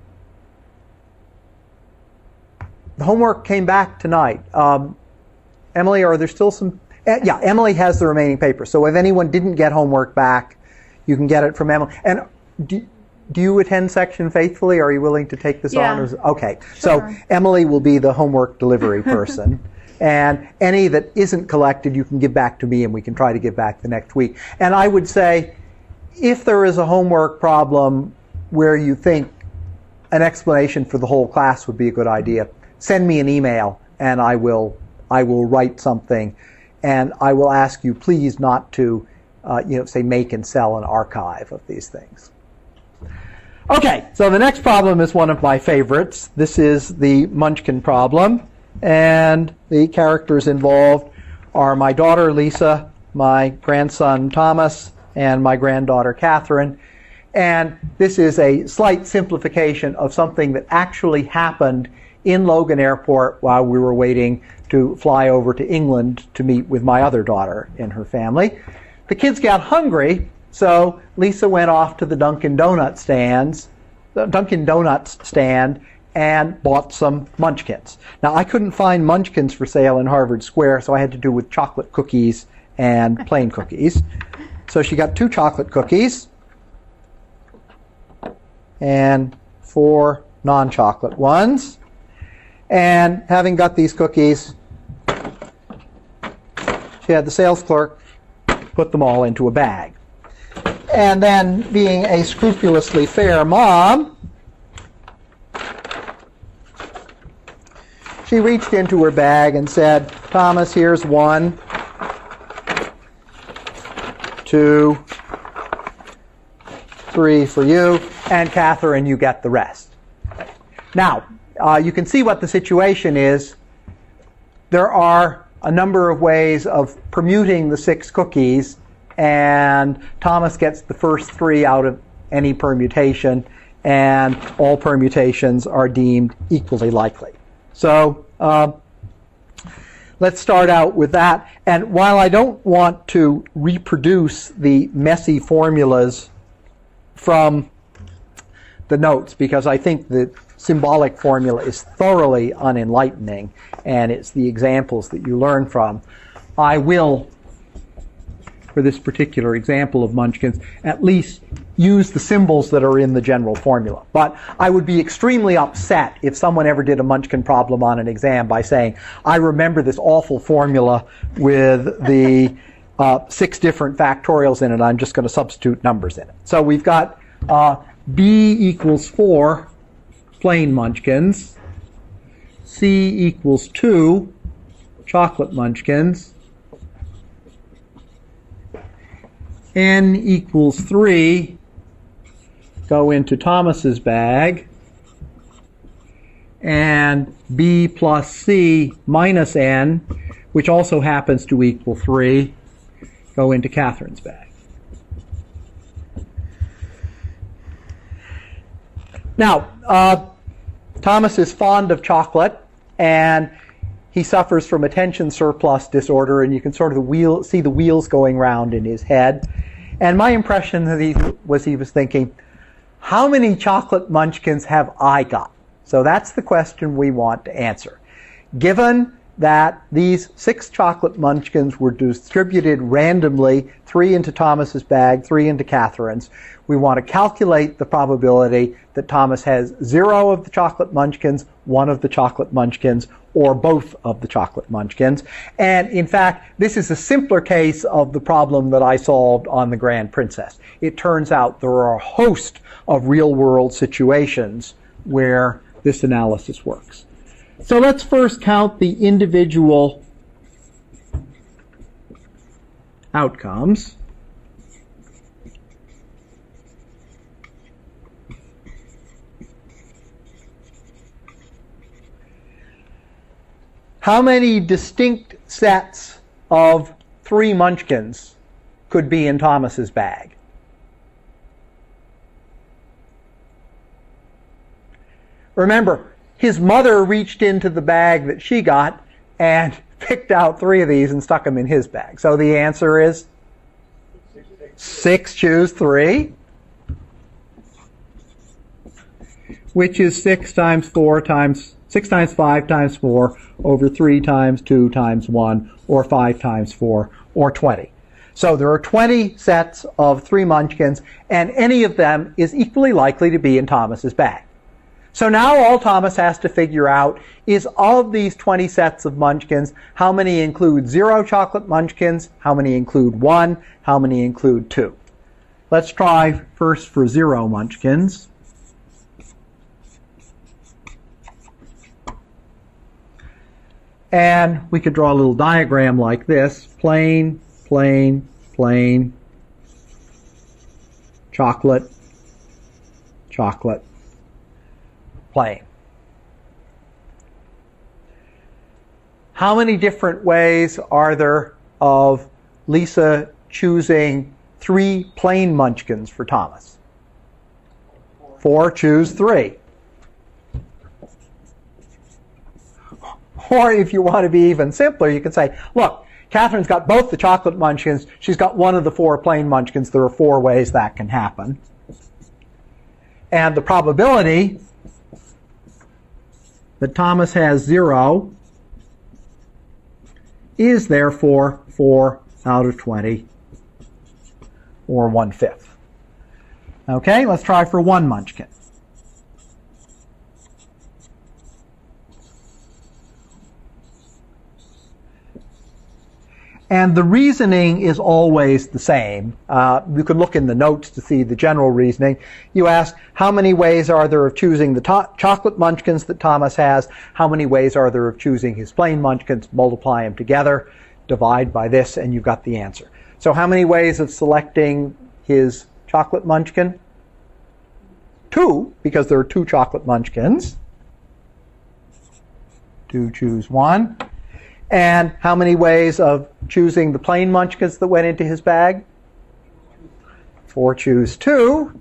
A: the homework came back tonight. Um, Emily, are there still some? Uh, yeah, Emily has the remaining papers. So if anyone didn't get homework back, you can get it from Emily. And Do, do you attend section faithfully? Are you willing to take this
N: yeah.
A: on? Or, okay.
N: Sure.
A: So Emily will be the homework delivery person. And any that isn't collected, you can give back to me, and we can try to give back the next week. And I would say, if there is a homework problem where you think an explanation for the whole class would be a good idea, send me an email, and I will I will write something. And I will ask you, please, not to, uh, you know, say make and sell an archive of these things. Okay, so the next problem is one of my favorites. This is the Munchkin problem, and the characters involved are my daughter Lisa, my grandson Thomas, and my granddaughter Catherine. And this is a slight simplification of something that actually happened in Logan Airport while we were waiting to fly over to England to meet with my other daughter and her family. The kids got hungry, so Lisa went off to the Dunkin' Donut stands, the Dunkin' Donuts stand, and bought some Munchkins. Now, I couldn't find Munchkins for sale in Harvard Square, so I had to do with chocolate cookies and plain cookies. So she got two chocolate cookies and four non-chocolate ones. And having got these cookies, she had the sales clerk put them all into a bag. And then, being a scrupulously fair mom, she reached into her bag and said, Thomas, here's one, two, three for you, and Catherine, you get the rest. Now, uh, you can see what the situation is. There are a number of ways of permuting the six cookies, and Thomas gets the first three out of any permutation, and all permutations are deemed equally likely. So uh, let's start out with that. And while I don't want to reproduce the messy formulas from the notes, because I think the symbolic formula is thoroughly unenlightening, and it's the examples that you learn from, I will, for this particular example of Munchkins, at least use the symbols that are in the general formula. But I would be extremely upset if someone ever did a Munchkin problem on an exam by saying, I remember this awful formula with the uh, six different factorials in it, I'm just going to substitute numbers in it. So we've got uh, B equals four plain Munchkins, C equals two chocolate Munchkins, N equals three go into Thomas's bag, and B plus C minus N, which also happens to equal three, go into Catherine's bag. Now, uh, Thomas is fond of chocolate, and he suffers from attention surplus disorder, and you can sort of the wheel, see the wheels going round in his head. And my impression that he was he was thinking, how many chocolate Munchkins have I got? So that's the question we want to answer. Given that these six chocolate Munchkins were distributed randomly, three into Thomas's bag, three into Catherine's, we want to calculate the probability that Thomas has zero of the chocolate Munchkins, one of the chocolate Munchkins, or both of the chocolate Munchkins. And in fact, this is a simpler case of the problem that I solved on the Grand Princess. It turns out there are a host of real-world situations where this analysis works. So let's first count the individual outcomes. How many distinct sets of three Munchkins could be in Thomas's bag? Remember, his mother reached into the bag that she got and picked out three of these and stuck them in his bag. So the answer is six choose three, which is six times four times, six times five times four over three times two times one, or five times four, or twenty. So there are twenty sets of three Munchkins, and any of them is equally likely to be in Thomas's bag. So now all Thomas has to figure out is, of these twenty sets of Munchkins, how many include zero chocolate Munchkins, how many include one, how many include two. Let's try first for zero Munchkins. And we could draw a little diagram like this: plain, plain, plain, chocolate, chocolate, plain. How many different ways are there of Lisa choosing three plain Munchkins for Thomas? Four, choose three. Or if you want to be even simpler, you can say, look, Catherine's got both the chocolate Munchkins. She's got one of the four plain Munchkins. There are four ways that can happen. And the probability that Thomas has zero is therefore four out of twenty, or one-fifth. Okay, let's try for one Munchkin. And the reasoning is always the same. Uh, you could look in the notes to see the general reasoning. You ask, how many ways are there of choosing the to- chocolate munchkins that Thomas has? How many ways are there of choosing his plain munchkins? Multiply them together, divide by this, and you've got the answer. So how many ways of selecting his chocolate munchkin? Two, because there are two chocolate munchkins. Two, choose one. And how many ways of choosing the plain munchkins that went into his bag? Four, choose two.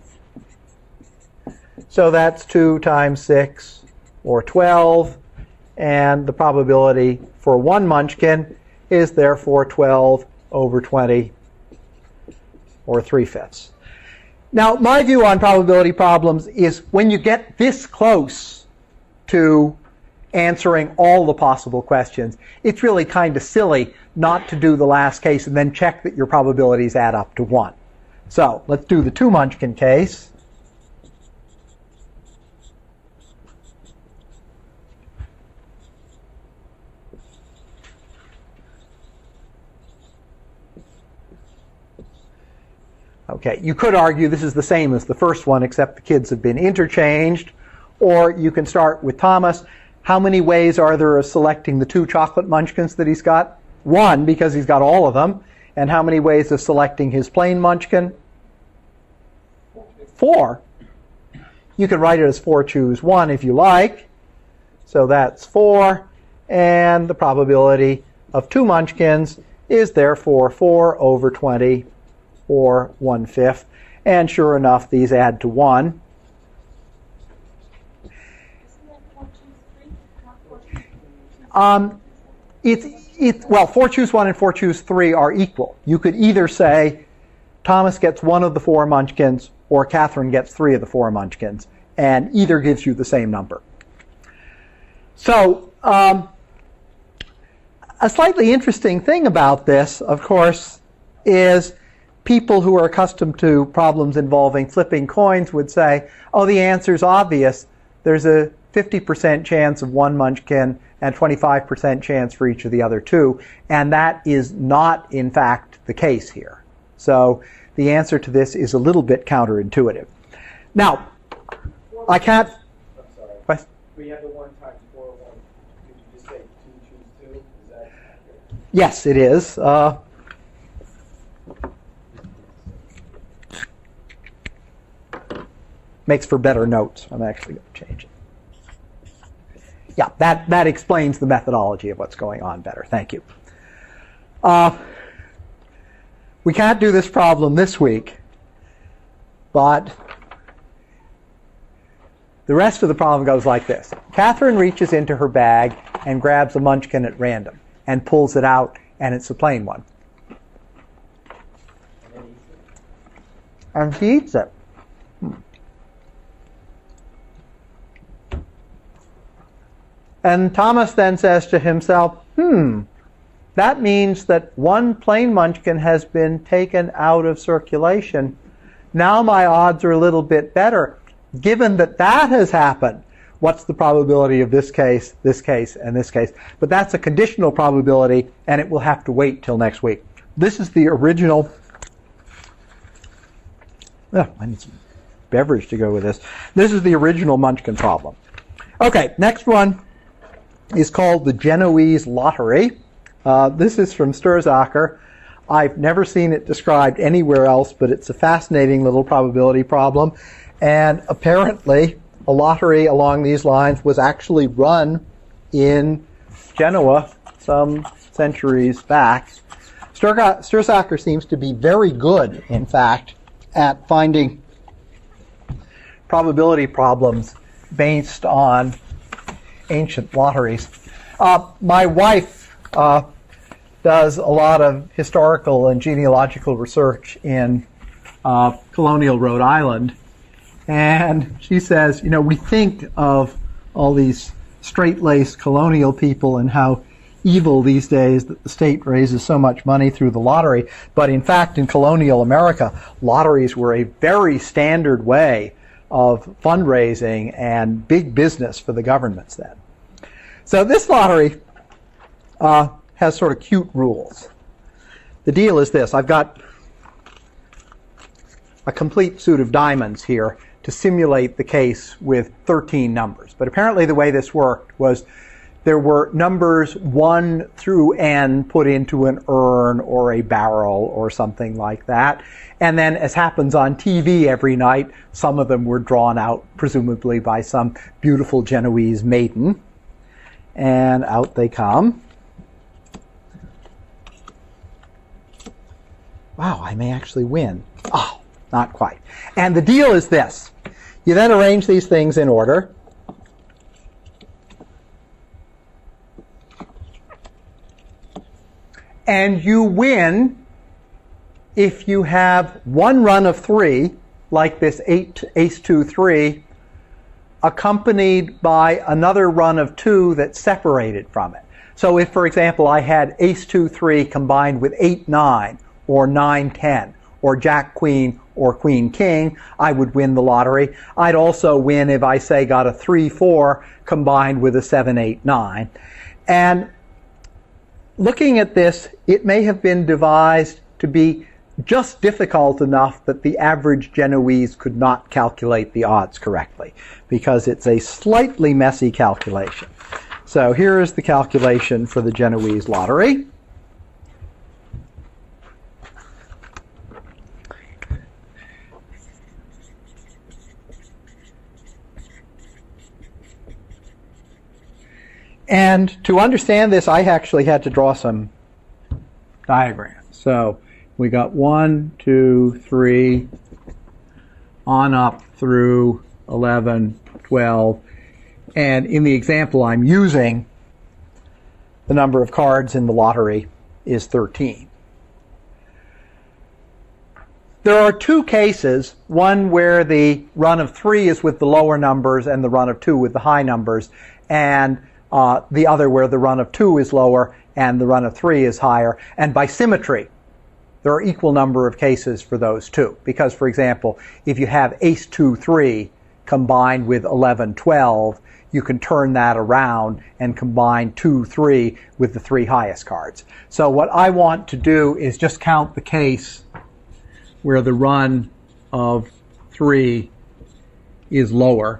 A: So that's two times six, or twelve. And the probability for one munchkin is therefore twelve over twenty, or three-fifths. Now, my view on probability problems is when you get this close to answering all the possible questions, it's really kind of silly not to do the last case and then check that your probabilities add up to one. So let's do the two munchkin case. Okay, you could argue this is the same as the first one, except the kids have been interchanged. Or you can start with Thomas. How many ways are there of selecting the two chocolate munchkins that he's got? One, because he's got all of them. And how many ways of selecting his plain munchkin? Four. You can write it as four, choose one if you like. So that's four. And the probability of two munchkins is therefore four over twenty, or one-fifth. And sure enough, these add to one. Um, it's, it, well, four choose one and four choose three are equal. You could either say Thomas gets one of the four munchkins or Catherine gets three of the four munchkins, and either gives you the same number. So um, a slightly interesting thing about this, of course, is people who are accustomed to problems involving flipping coins would say, oh, the answer's obvious. There's a fifty percent chance of one munchkin and twenty-five percent chance for each of the other two. And that is not, in fact, the case here. So the answer to this is a little bit counterintuitive. Now, I can't...
T: I'm sorry.
A: What?
T: We have the one times four one. Did you just say two choose two? Is that accurate?
A: Yes, it is. Uh, makes for better notes. I'm actually going to change it. Yeah, that, that explains the methodology of what's going on better. Thank you. Uh, we can't do this problem this week, but the rest of the problem goes like this. Catherine reaches into her bag and grabs a munchkin at random and pulls it out, and it's a plain one. And she eats it. Hmm. And Thomas then says to himself, hmm, that means that one plain munchkin has been taken out of circulation. Now my odds are a little bit better. Given that that has happened, what's the probability of this case, this case, and this case? But that's a conditional probability, and it will have to wait till next week. This is the original... Oh, I need some beverage to go with this. This is the original munchkin problem. Okay, next one is called the Genoese Lottery. Uh, this is from Sturzaker. I've never seen it described anywhere else, but it's a fascinating little probability problem. And apparently, a lottery along these lines was actually run in Genoa some centuries back. Sturzaker seems to be very good, in fact, at finding probability problems based on ancient lotteries. Uh, my wife uh, does a lot of historical and genealogical research in uh, colonial Rhode Island. And she says, you know, we think of all these straight-laced colonial people and how evil these days that the state raises so much money through the lottery. But in fact, in colonial America, lotteries were a very standard way of fundraising and big business for the governments then. So this lottery uh, has sort of cute rules. the deal is this. I've got a complete suit of diamonds here to simulate the case with thirteen numbers. But apparently the way this worked was there were numbers one through n put into an urn or a barrel or something like that. And then, as happens on T V every night, some of them were drawn out, presumably by some beautiful Genoese maiden. And out they come. Wow, I may actually win. Oh, not quite. And the deal is this. You then arrange these things in order. And you win if you have one run of three, like this eight, ace two three, accompanied by another run of two that's separated from it. So if, for example, I had ace two three combined with eight nine, or nine ten, or jack queen, or queen king, I would win the lottery. I'd also win if I, say, got a three four combined with a seven eight nine. And looking at this, it may have been devised to be just difficult enough that the average Genoese could not calculate the odds correctly, because it's a slightly messy calculation. So here is the calculation for the Genoese lottery. And to understand this, I actually had to draw some diagrams. So we got one, two, three, on up through eleven, twelve. And in the example I'm using, the number of cards in the lottery is thirteen. There are two cases, one where the run of three is with the lower numbers and the run of two with the high numbers, and uh, the other where the run of two is lower and the run of three is higher. And by symmetry, there are equal number of cases for those two. Because, for example, if you have ace two three combined with eleven twelve, you can turn that around and combine two three with the three highest cards. So what I want to do is just count the case where the run of three is lower,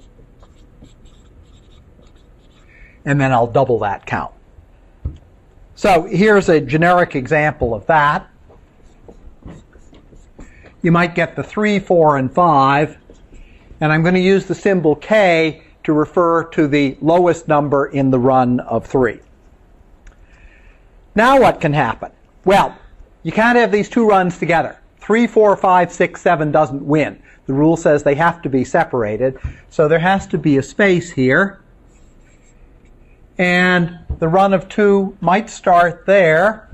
A: and then I'll double that count. So here's a generic example of that. You might get the three, four, and five, and I'm going to use the symbol K to refer to the lowest number in the run of three. Now what can happen? Well, you can't have these two runs together. three, four, five, six, seven doesn't win. The rule says they have to be separated, so there has to be a space here. And the run of two might start there,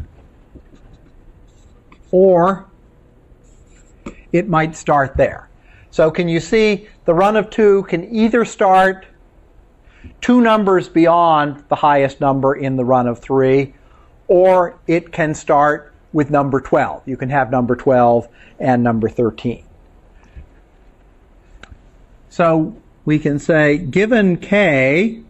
A: or it might start there. So can you see the run of two can either start two numbers beyond the highest number in the run of three, or it can start with number twelve. You can have number twelve and number thirteen. So we can say, given K,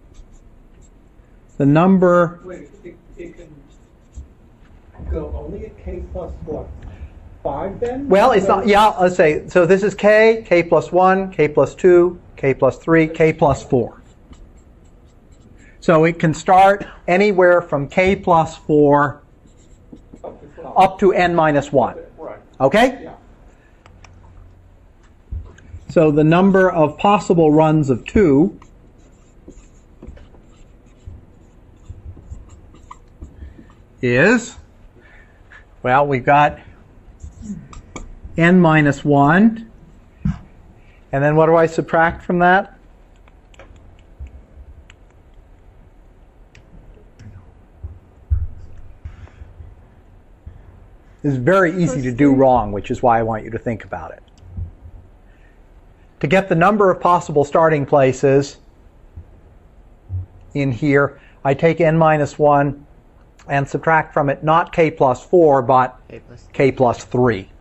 A: the number...
T: Wait, it, it can go only at K plus what? Five then?
A: Well, it's not, yeah, let's say, so this is K, K plus one, K plus two, K plus three, K plus four. So it can start anywhere from K plus four up to n minus one. Okay? So the number of possible runs of two is, well, we've got n minus one. And then what do I subtract from that? This is very easy to do wrong, which is why I want you to think about it. To get the number of possible starting places in here, I take n minus one and subtract from it not k plus four, but k plus, k plus three.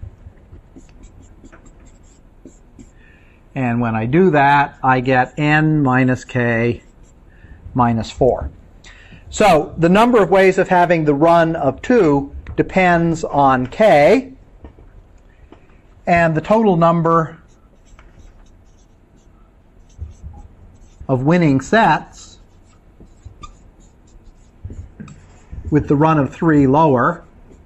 A: And when I do that, I get n minus k minus four. So the number of ways of having the run of two depends on k, and the total number of winning sets with the run of three lower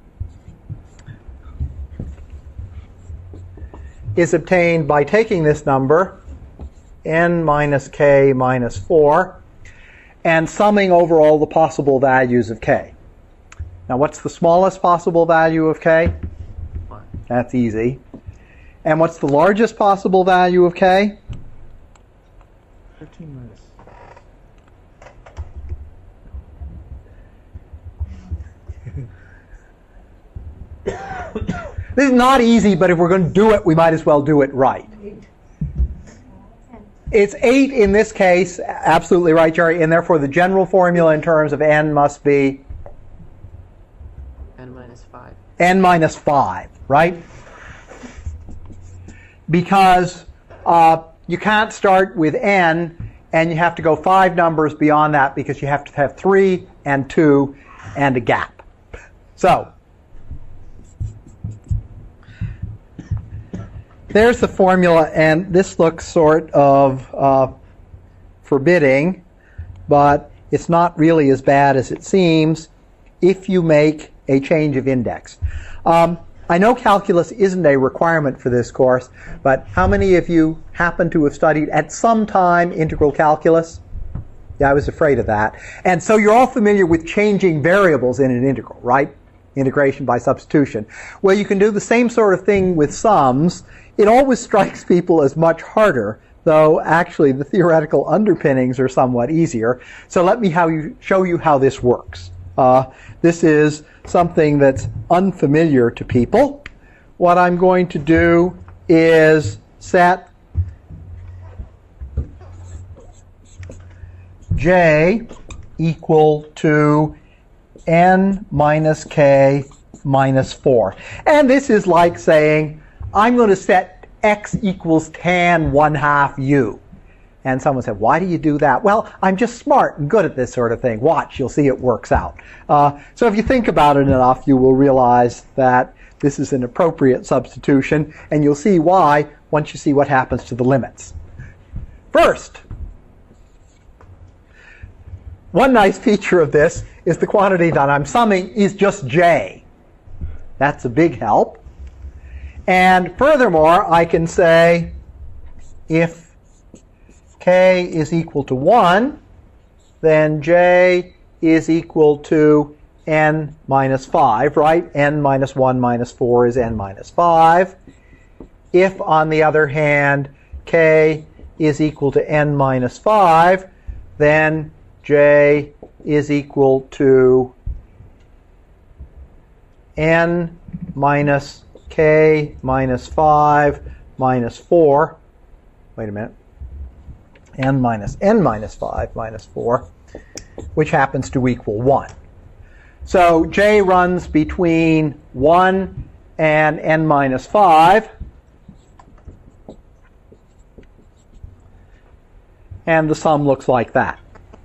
A: is obtained by taking this number, n minus k minus four, and summing over all the possible values of k. Now, what's the smallest possible value of k?
G: One.
A: That's easy. And what's the largest possible value of k?
E: thirteen minus.
A: This is not easy, but if we're going to do it, we might as well do it right. It's eight in this case, absolutely right, Jerry, and therefore the general formula in terms of n must be
H: N minus five.
A: n minus five, right? Because uh, you can't start with n, and you have to go five numbers beyond that because you have to have three and two and a gap. So there's the formula, and this looks sort of uh, forbidding, but it's not really as bad as it seems if you make a change of index. Um, I know calculus isn't a requirement for this course, but how many of you happen to have studied at some time integral calculus? Yeah, I was afraid of that. And so you're all familiar with changing variables in an integral, right? Integration by substitution. Well, you can do the same sort of thing with sums. It always strikes people as much harder, though actually the theoretical underpinnings are somewhat easier. So let me how you, show you how this works. Uh, this is something that's unfamiliar to people. What I'm going to do is set j equal to n minus k minus four. And this is like saying, I'm going to set x equals tan one half u. And someone said, why do you do that? Well, I'm just smart and good at this sort of thing. Watch, you'll see it works out. Uh, so if you think about it enough, you will realize that this is an appropriate substitution, and you'll see why once you see what happens to the limits. First, one nice feature of this is the quantity that I'm summing is just j. That's a big help. And furthermore, I can say if k is equal to one, then j is equal to n minus five, right? N minus one minus four is n minus five. If, on the other hand, k is equal to n minus five, then j is equal to n minus k minus five minus four. Wait a minute. N minus n minus five minus four, which happens to equal one. So j runs between one and n minus five. And the sum looks like that.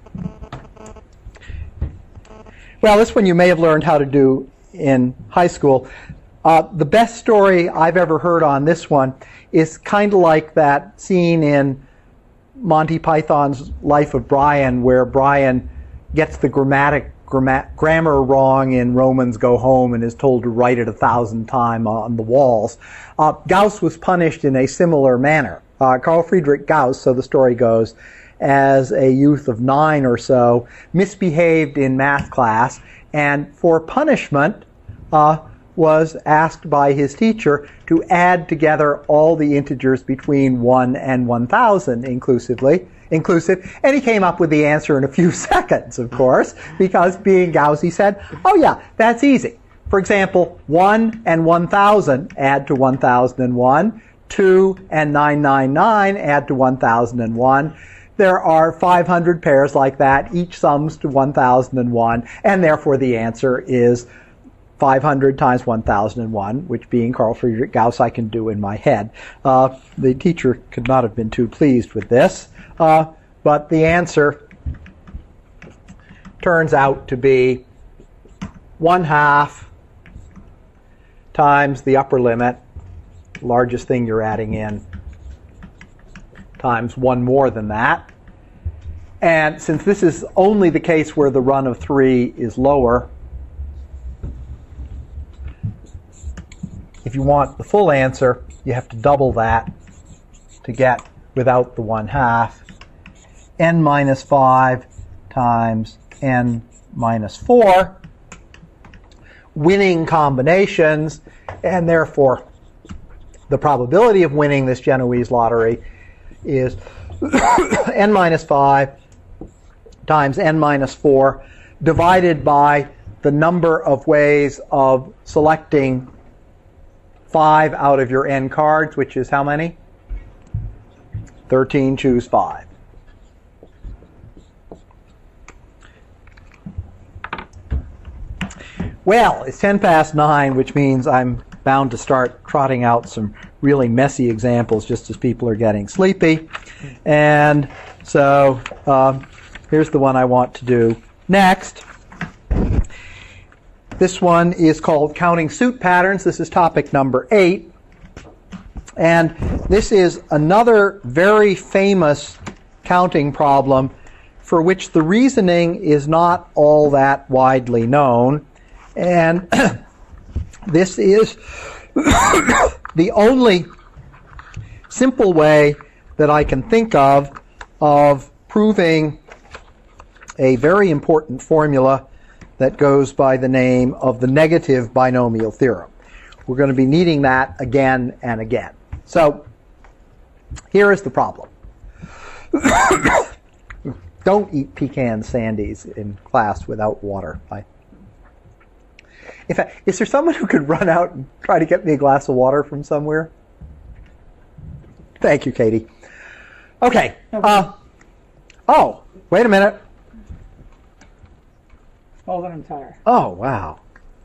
A: Well, this one you may have learned how to do in high school. Uh, the best story I've ever heard on this one is kind of like that scene in Monty Python's Life of Brian, where Brian gets the grammatic gramma- grammar wrong in Romans Go Home and is told to write it a thousand times on the walls. Uh, Gauss was punished in a similar manner. Uh, Carl Friedrich Gauss, so the story goes, as a youth of nine or so, misbehaved in math class, and for punishment uh, was asked by his teacher to add together all the integers between one and one thousand inclusively, inclusive, and he came up with the answer in a few seconds, of course, because being Gauss, he said, oh yeah, that's easy. For example, one and one thousand add to one thousand one, two and nine hundred ninety-nine add to one thousand one. There are five hundred pairs like that, each sums to one thousand one, and therefore the answer is five hundred times one thousand one, which being Carl Friedrich Gauss, I can do in my head. Uh, the teacher could not have been too pleased with this, uh, but the answer turns out to be one half times the upper limit, largest thing you're adding in, times one more than that. And since this is only the case where the run of three is lower, if you want the full answer, you have to double that to get without the one half. N minus five times n minus four, winning combinations, and therefore the probability of winning this Genoese lottery is n minus five times n minus four divided by the number of ways of selecting five out of your n cards, which is how many? thirteen, choose five. Well, it's ten past nine, which means I'm bound to start trotting out some really messy examples just as people are getting sleepy. And so um, here's the one I want to do next. This one is called Counting Suit Patterns. This is topic number eight. And this is another very famous counting problem for which the reasoning is not all that widely known. And this is the only simple way that I can think of of proving a very important formula that goes by the name of the negative binomial theorem. We're going to be needing that again and again. So here is the problem. Don't eat pecan sandies in class without water. I, in fact, is there someone who could run out and try to get me a glass of water from somewhere? Thank you, Katie. Okay. Uh, oh, wait a minute.
E: Hold an entire.
A: Oh, wow.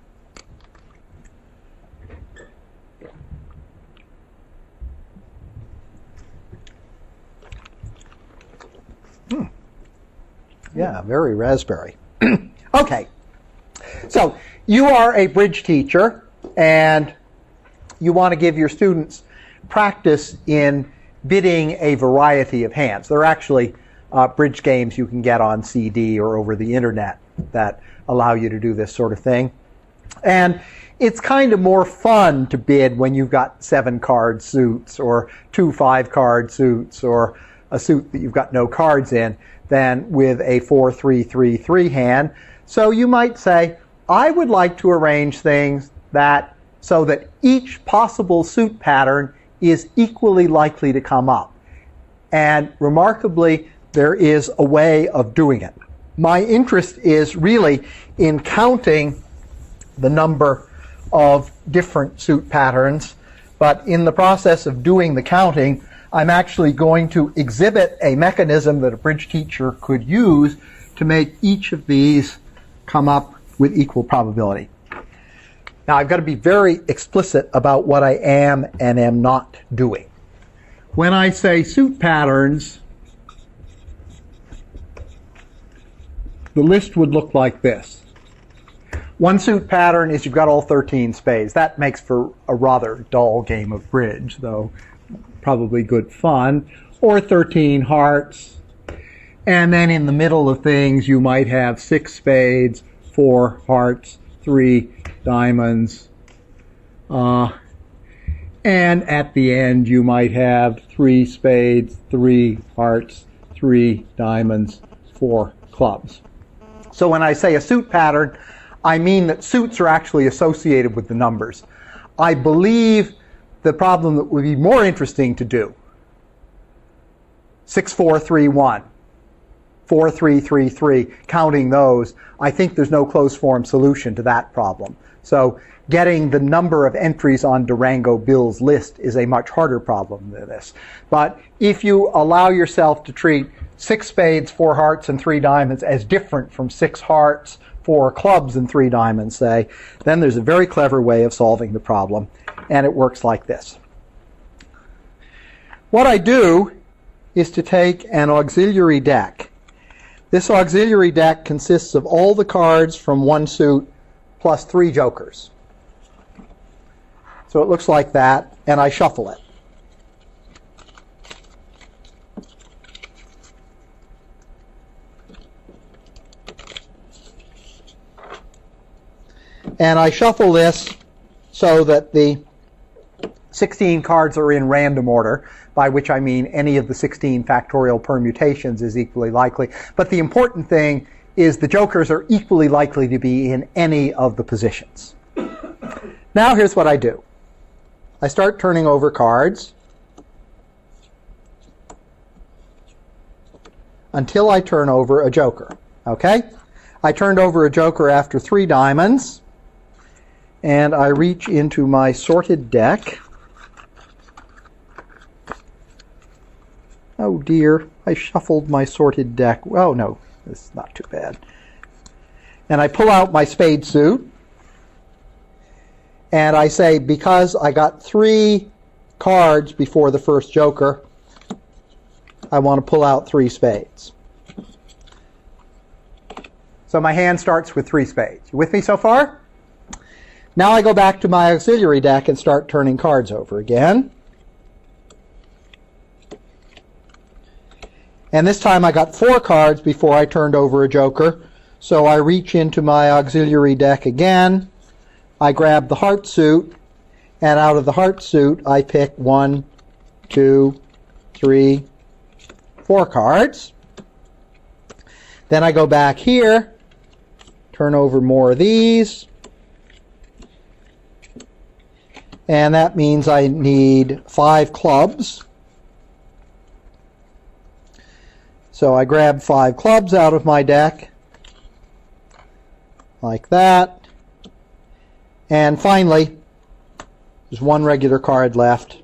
A: Hmm. Yeah, very raspberry. Okay. So you are a bridge teacher, and you want to give your students practice in bidding a variety of hands. There are actually uh, bridge games you can get on C D or over the internet that allow you to do this sort of thing. And it's kind of more fun to bid when you've got seven card suits or two five card suits or a suit that you've got no cards in than with a four three three three hand. So you might say, I would like to arrange things that so that each possible suit pattern is equally likely to come up. And remarkably, there is a way of doing it. My interest is really in counting the number of different suit patterns, but in the process of doing the counting, I'm actually going to exhibit a mechanism that a bridge teacher could use to make each of these come up with equal probability. Now, I've got to be very explicit about what I am and am not doing. When I say suit patterns, the list would look like this. One suit pattern is you've got all thirteen spades. That makes for a rather dull game of bridge, though probably good fun. Or thirteen hearts. And then in the middle of things, you might have six spades, four hearts, three diamonds. Uh, and at the end, you might have three spades, three hearts, three diamonds, four clubs. So when I say a suit pattern, I mean that suits are actually associated with the numbers. I believe the problem that would be more interesting to do, six, four, three, one, four, three, three, three, counting those, I think there's no closed form solution to that problem. So getting the number of entries on Durango Bill's list is a much harder problem than this. But if you allow yourself to treat six spades, four hearts, and three diamonds as different from six hearts, four clubs, and three diamonds, say, then there's a very clever way of solving the problem, and it works like this. What I do is to take an auxiliary deck. This auxiliary deck consists of all the cards from one suit plus three jokers. So it looks like that, and I shuffle it. And I shuffle this so that the sixteen cards are in random order, by which I mean any of the sixteen factorial permutations is equally likely. But the important thing is the jokers are equally likely to be in any of the positions. Now here's what I do. I start turning over cards until I turn over a joker. Okay? I turned over a joker after three diamonds, and I reach into my sorted deck. Oh dear, I shuffled my sorted deck. Oh no, this is not too bad. And I pull out my spade suit, and I say, because I got three cards before the first joker, I want to pull out three spades. So my hand starts with three spades. You with me so far? Now I go back to my auxiliary deck and start turning cards over again. And this time I got four cards before I turned over a joker. So I reach into my auxiliary deck again. I grab the heart suit, and out of the heart suit I pick one, two, three, four cards. Then I go back here, turn over more of these, and that means I need five clubs. So I grab five clubs out of my deck, like that. And finally, there's one regular card left,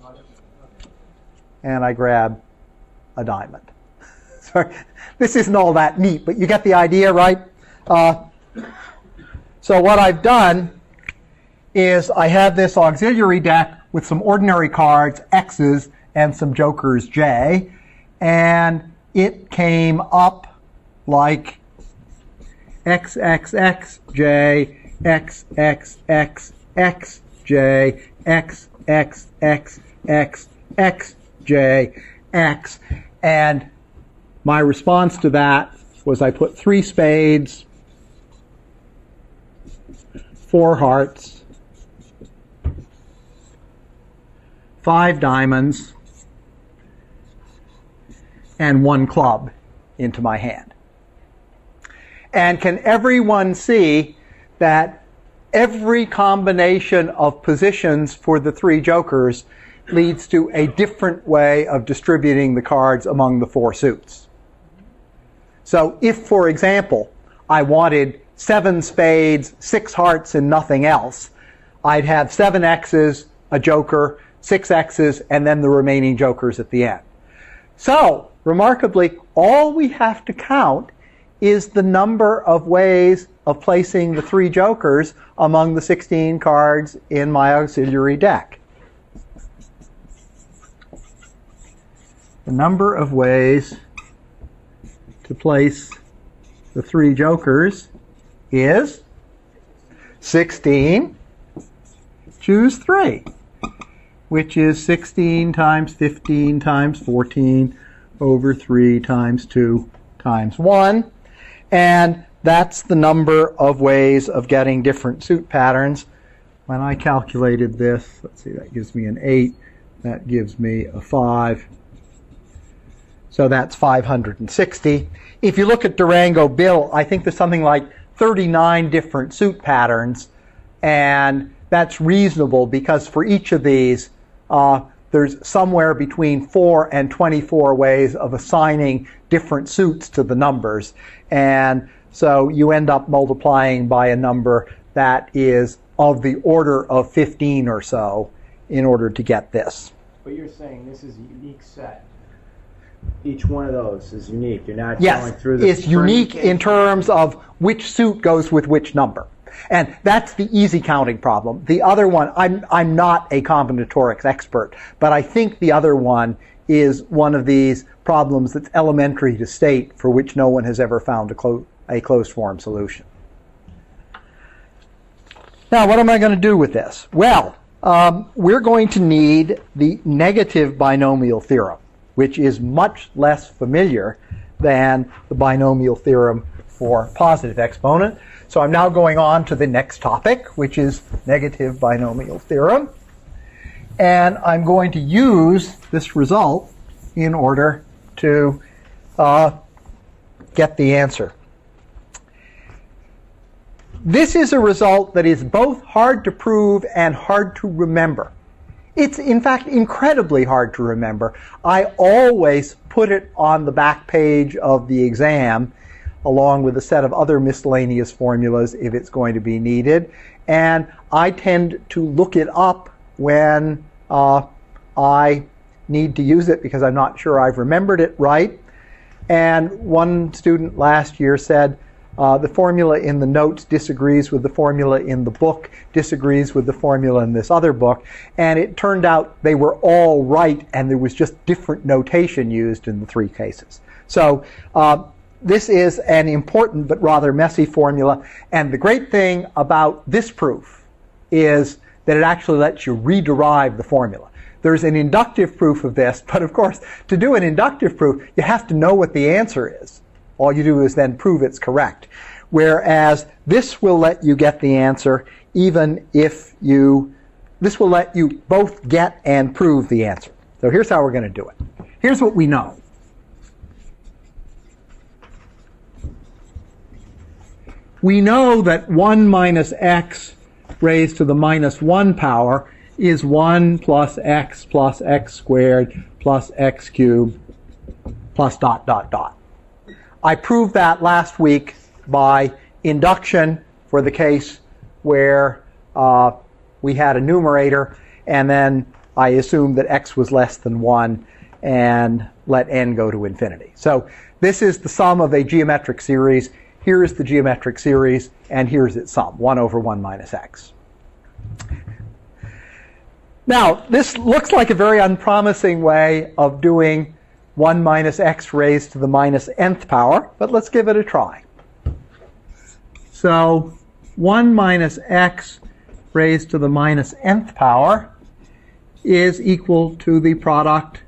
A: and I grab a diamond. Sorry, this isn't all that neat, but you get the idea, right? Uh, so what I've done is I have this auxiliary deck with some ordinary cards, X's, and some jokers, J, and it came up like X X X J, X X X X J, X X X X X J, X. And my response to that was I put three spades, four hearts, five diamonds, and one club into my hand. And can everyone see that every combination of positions for the three jokers leads to a different way of distributing the cards among the four suits? So if, for example, I wanted seven spades, six hearts, and nothing else, I'd have seven X's, a joker, six X's, and then the remaining jokers at the end. So, remarkably, all we have to count is the number of ways of placing the three jokers among the sixteen cards in my auxiliary deck. The number of ways to place the three jokers is sixteen. Choose three, which is sixteen times fifteen times fourteen over three times two times one. And that's the number of ways of getting different suit patterns. When I calculated this, let's see, that gives me an eight. That gives me a five. So that's five hundred sixty. If you look at Durango Bill, I think there's something like thirty-nine different suit patterns. And that's reasonable because for each of these, uh, there's somewhere between four and twenty-four ways of assigning different suits to the numbers. And so you end up multiplying by a number that is of the order of fifteen or so in order to get this.
L: But you're saying this is a unique set. Each one of those is unique. You're not
A: yes,
L: going through the...
A: Yes, it's unique in terms of which suit goes with which number. And that's the easy counting problem. The other one, I'm, I'm not a combinatorics expert, but I think the other one is one of these problems that's elementary to state for which no one has ever found a, clo- a closed form solution. Now, what am I going to do with this? Well, um, we're going to need the negative binomial theorem, which is much less familiar than the binomial theorem for positive exponent. So I'm now going on to the next topic, which is negative binomial theorem. And I'm going to use this result in order to uh, get the answer. This is a result that is both hard to prove and hard to remember. It's, in fact, incredibly hard to remember. I always put it on the back page of the exam along with a set of other miscellaneous formulas if it's going to be needed. And I tend to look it up when uh, I need to use it because I'm not sure I've remembered it right. And one student last year said, uh, the formula in the notes disagrees with the formula in the book, disagrees with the formula in this other book. And it turned out they were all right, and there was just different notation used in the three cases. So uh, this is an important but rather messy formula. And the great thing about this proof is that it actually lets you rederive the formula. There's an inductive proof of this, but of course, to do an inductive proof, you have to know what the answer is. All you do is then prove it's correct. Whereas this will let you get the answer even if you, this will let you both get and prove the answer. So here's how we're going to do it. Here's what we know. We know that one minus x raised to the minus one power is one plus x plus x squared plus x cubed plus dot, dot, dot. I proved that last week by induction for the case where uh, we had a numerator, and then I assumed that x was less than one and let n go to infinity. So this is the sum of a geometric series. Here's the geometric series, and here's its sum, one over one minus x. Now, this looks like a very unpromising way of doing one minus x raised to the minus nth power, but let's give it a try. So one minus x raised to the minus nth power is equal to the product,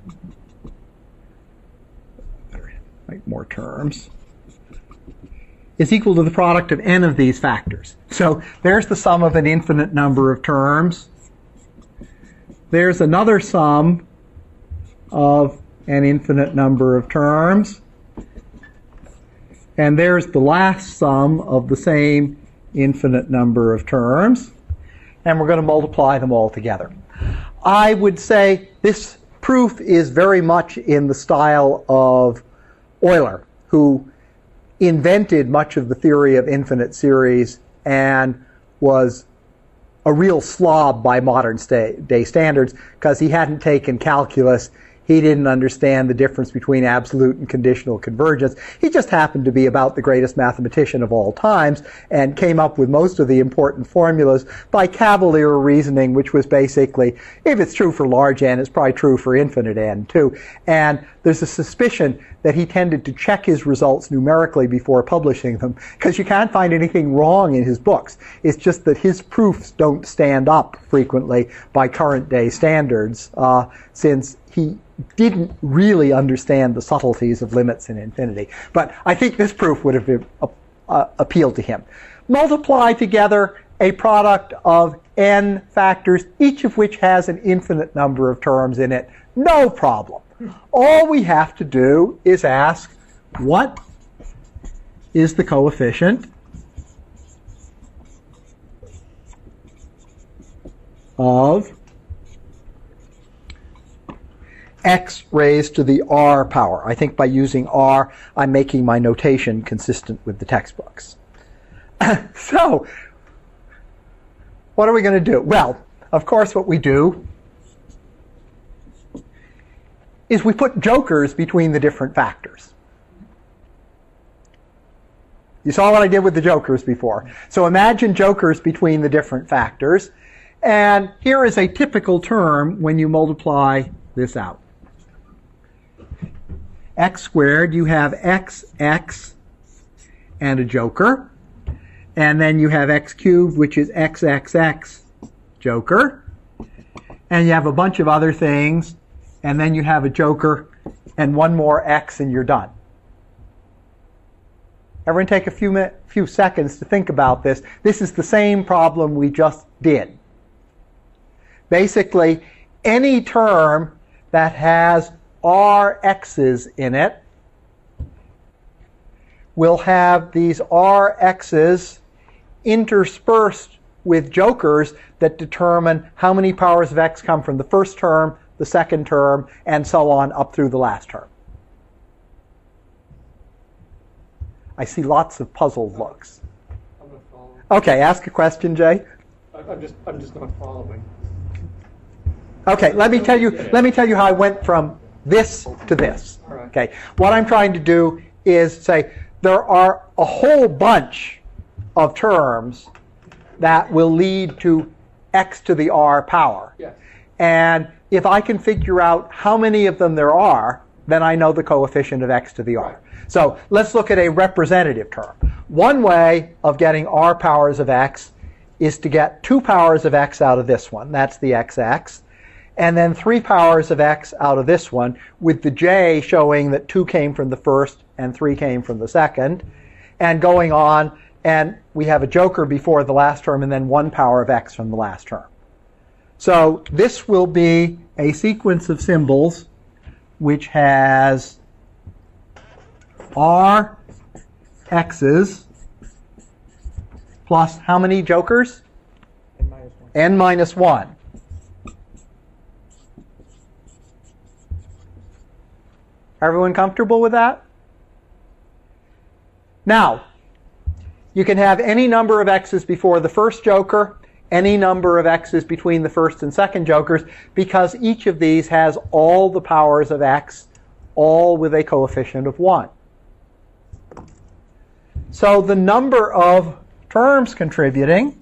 A: write more terms, is equal to the product of n of these factors. So there's the sum of an infinite number of terms. There's another sum of an infinite number of terms. And there's the last sum of the same infinite number of terms. And we're going to multiply them all together. I would say this proof is very much in the style of Euler, who invented much of the theory of infinite series and was a real slob by modern day standards because he hadn't taken calculus. He didn't understand the difference between absolute and conditional convergence. He just happened to be about the greatest mathematician of all times and came up with most of the important formulas by cavalier reasoning, which was basically, if it's true for large n, it's probably true for infinite n too. And there's a suspicion that he tended to check his results numerically before publishing them, because you can't find anything wrong in his books. It's just that his proofs don't stand up frequently by current day standards, uh, since he didn't really understand the subtleties of limits and infinity. But I think this proof would have been, uh, uh, appealed to him. Multiply together a product of n factors, each of which has an infinite number of terms in it. No problem. All we have to do is ask, what is the coefficient of x raised to the r power? I think by using r, I'm making my notation consistent with the textbooks. So, what are we going to do? Well, of course, what we do is we put jokers between the different factors. You saw what I did with the jokers before. So imagine jokers between the different factors. And here is a typical term when you multiply this out. X squared, you have x, x, and a joker. And then you have x cubed, which is x, x, x, joker. and you have a bunch of other things, and then you have a joker and one more x and you're done. Everyone take a few, mi- few seconds to think about this. This is the same problem we just did. Basically, any term that has R x's in it will have these R x's interspersed with jokers that determine how many powers of x come from the first term, the second term, and so on up through the last term. I see lots of puzzled looks.
T: I'm not following.
A: Okay, ask a question, Jay.
T: I- I'm just, I'm just not following.
A: Okay, let me tell you, let me tell you how I went from this to this. Okay, what I'm trying to do is say there are a whole bunch of terms that will lead to x to the r power.
T: Yes.
A: And if I can figure out how many of them there are, then I know the coefficient of x to the r. So let's look at a representative term. One way of getting r powers of x is to get two powers of x out of this one. That's the xx. And then three powers of x out of this one, with the j showing that two came from the first and three came from the second. And going on, and we have a joker before the last term and then one power of x from the last term. So this will be a sequence of symbols which has r x's plus how many jokers? N minus one. Everyone comfortable with that? Now, you can have any number of x's before the first joker, any number of x's between the first and second jokers, because each of these has all the powers of x, all with a coefficient of one. So the number of terms contributing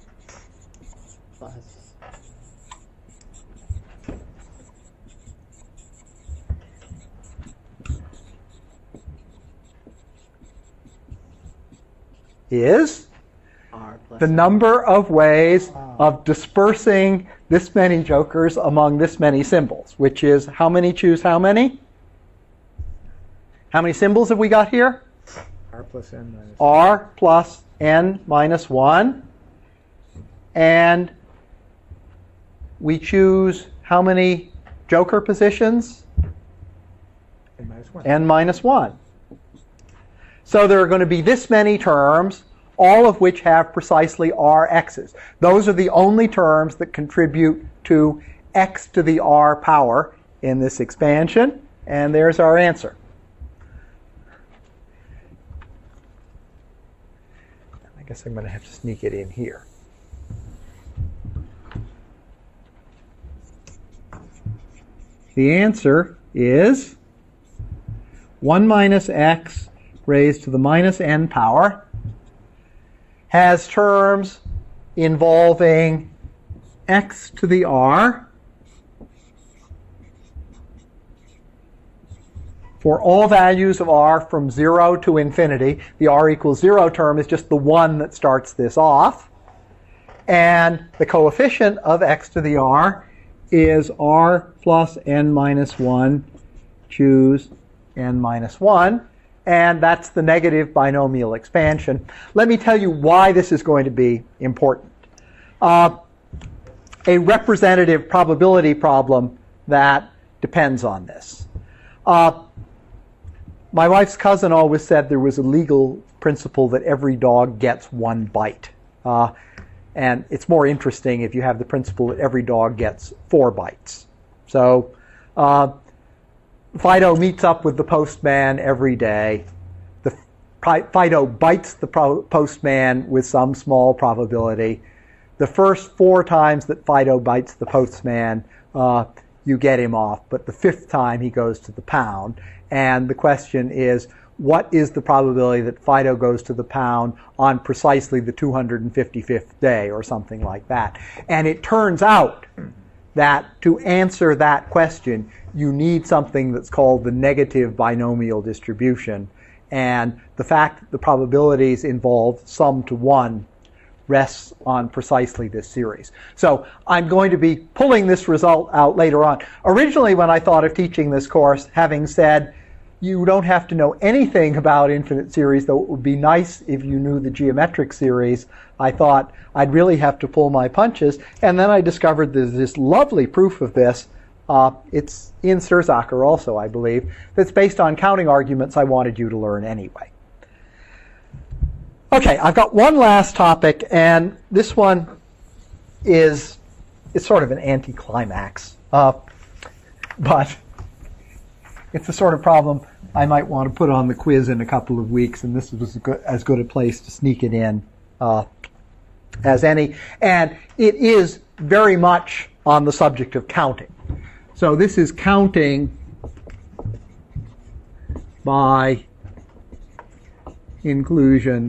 A: is the number of ways of dispersing this many jokers among this many symbols, which is how many choose how many? How many symbols have we got here?
E: R plus n minus
A: R plus n minus one. And we choose how many joker positions?
E: n minus one.
A: N minus one. So there are going to be this many terms, all of which have precisely R x's. Those are the only terms that contribute to x to the r power in this expansion. And there's our answer. I guess I'm going to have to sneak it in here. The answer is one minus x raised to the minus n power has terms involving x to the r for all values of r from zero to infinity. The r equals zero term is just the one that starts this off. And the coefficient of x to the r is r plus n minus one, choose n minus one. And that's the negative binomial expansion. Let me tell you why this is going to be important. Uh, a representative probability problem that depends on this. Uh, my wife's cousin always said there was a legal principle that every dog gets one bite. Uh, and it's more interesting if you have the principle that every dog gets four bites. So uh, Fido meets up with the postman every day. The Fido bites the pro- postman with some small probability. The first four times that Fido bites the postman, uh, you get him off. But the fifth time he goes to the pound. And the question is, what is the probability that Fido goes to the pound on precisely the two hundred fifty-fifth day or something like that? And it turns out that to answer that question, you need something that's called the negative binomial distribution. And the fact that the probabilities involve sum to one rests on precisely this series. So I'm going to be pulling this result out later on. Originally, when I thought of teaching this course, having said you don't have to know anything about infinite series, though it would be nice if you knew the geometric series, I thought I'd really have to pull my punches. And then I discovered there's this lovely proof of this. Uh, it's in Sturzacher also, I believe, that's based on counting arguments I wanted you to learn anyway. Okay, I've got one last topic, and this one is it's sort of an anticlimax, uh, but it's the sort of problem I might want to put on the quiz in a couple of weeks, and this was good, as good a place to sneak it in uh, as any. And it is very much on the subject of counting. So this is counting by inclusion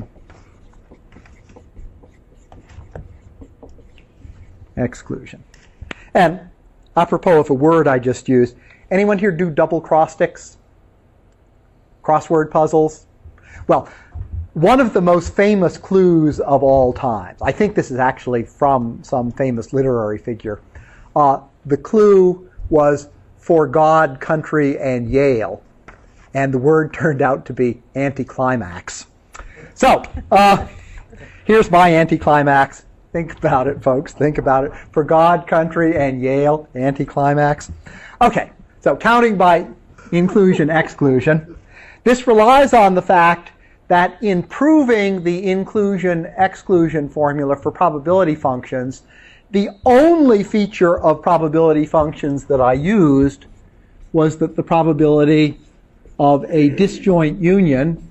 A: exclusion. And apropos of a word I just used, anyone here do double cross-sticks? Crossword puzzles? Well, one of the most famous clues of all time, I think this is actually from some famous literary figure, uh, the clue was for God, country, and Yale, and the word turned out to be anticlimax. So, uh, here's my anticlimax. Think about it, folks. Think about it. For God, country, and Yale, anticlimax. Okay, so counting by inclusion, exclusion. This relies on the fact that in proving the inclusion-exclusion formula for probability functions, the only feature of probability functions that I used was that the probability of a disjoint union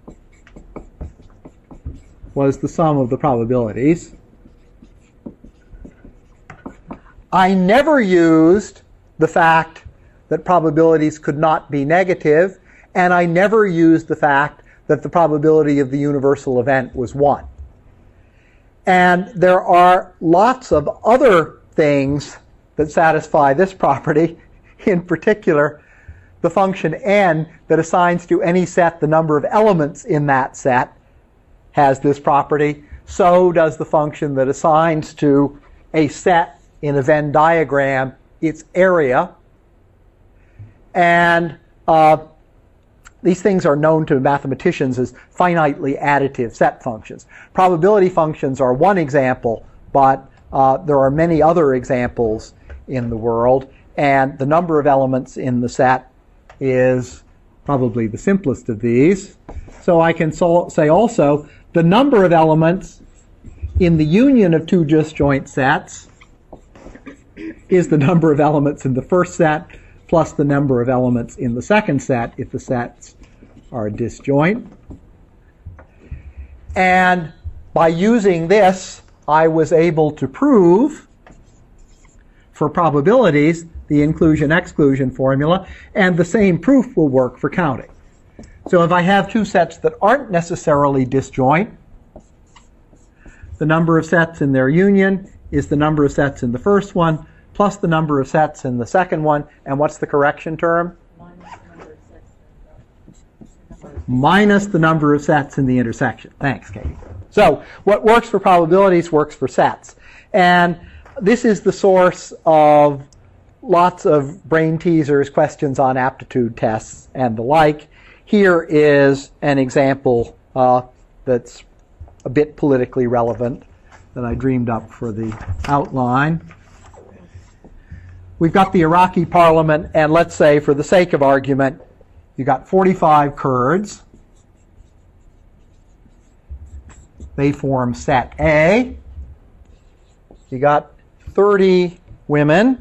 A: was the sum of the probabilities. I never used the fact that probabilities could not be negative, and I never used the fact that the probability of the universal event was one. And there are lots of other things that satisfy this property, in particular the function n that assigns to any set the number of elements in that set has this property. So does the function that assigns to a set in a Venn diagram its area. And uh, these things are known to mathematicians as finitely additive set functions. Probability functions are one example, but uh, there are many other examples in the world, and the number of elements in the set is probably the simplest of these. So I can so- say also the number of elements in the union of two disjoint sets is the number of elements in the first set plus the number of elements in the second set if the sets are disjoint. And by using this, I was able to prove for probabilities the inclusion-exclusion formula, and the same proof will work for counting. So if I have two sets that aren't necessarily disjoint, the number of sets in their union is the number of sets in the first one plus the number of sets in the second one. And what's the correction term? Minus the number of sets in the intersection. Thanks, Katie. So what works for probabilities works for sets. And this is the source of lots of brain teasers, questions on aptitude tests, and the like. Here is an example uh, that's a bit politically relevant that I dreamed up for the outline. We've got the Iraqi parliament, and let's say, for the sake of argument, you got forty-five Kurds. They form set A. You got thirty women.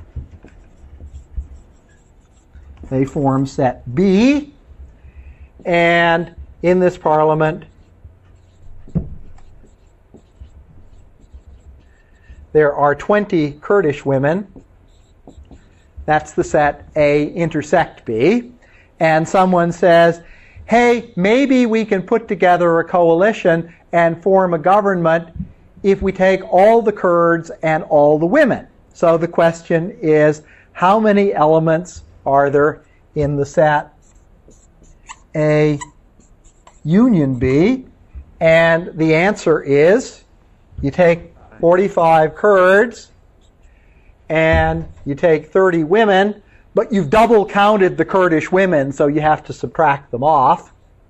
A: They form set B. And in this parliament, there are twenty Kurdish women. That's the set A intersect B. And someone says, hey, maybe we can put together a coalition and form a government if we take all the Kurds and all the women. So the question is, how many elements are there in the set A union B? And the answer is, You take forty-five Kurds, and you take thirty women, but you've double counted the Kurdish women, so you have to subtract them off,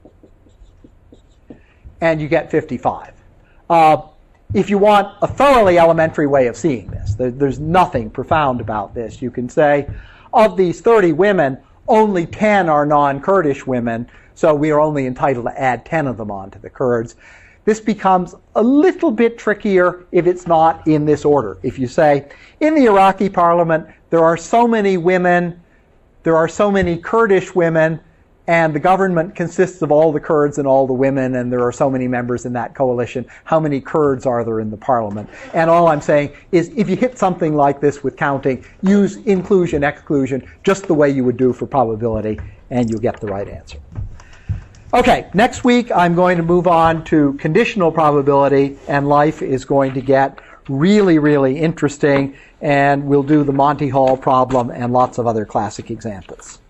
A: and you get fifty-five. Uh, if you want a thoroughly elementary way of seeing this, there, there's nothing profound about this. You can say, of these thirty women, only ten are non-Kurdish women, so we are only entitled to add ten of them onto the Kurds. This becomes a little bit trickier if it's not in this order. If you say, in the Iraqi parliament, there are so many women, there are so many Kurdish women, and the government consists of all the Kurds and all the women, and there are so many members in that coalition, how many Kurds are there in the parliament? And all I'm saying is, if you hit something like this with counting, use inclusion, exclusion, just the way you would do for probability, and you'll get the right answer. Okay, next week I'm going to move on to conditional probability, and life is going to get really, really interesting, and we'll do the Monty Hall problem and lots of other classic examples.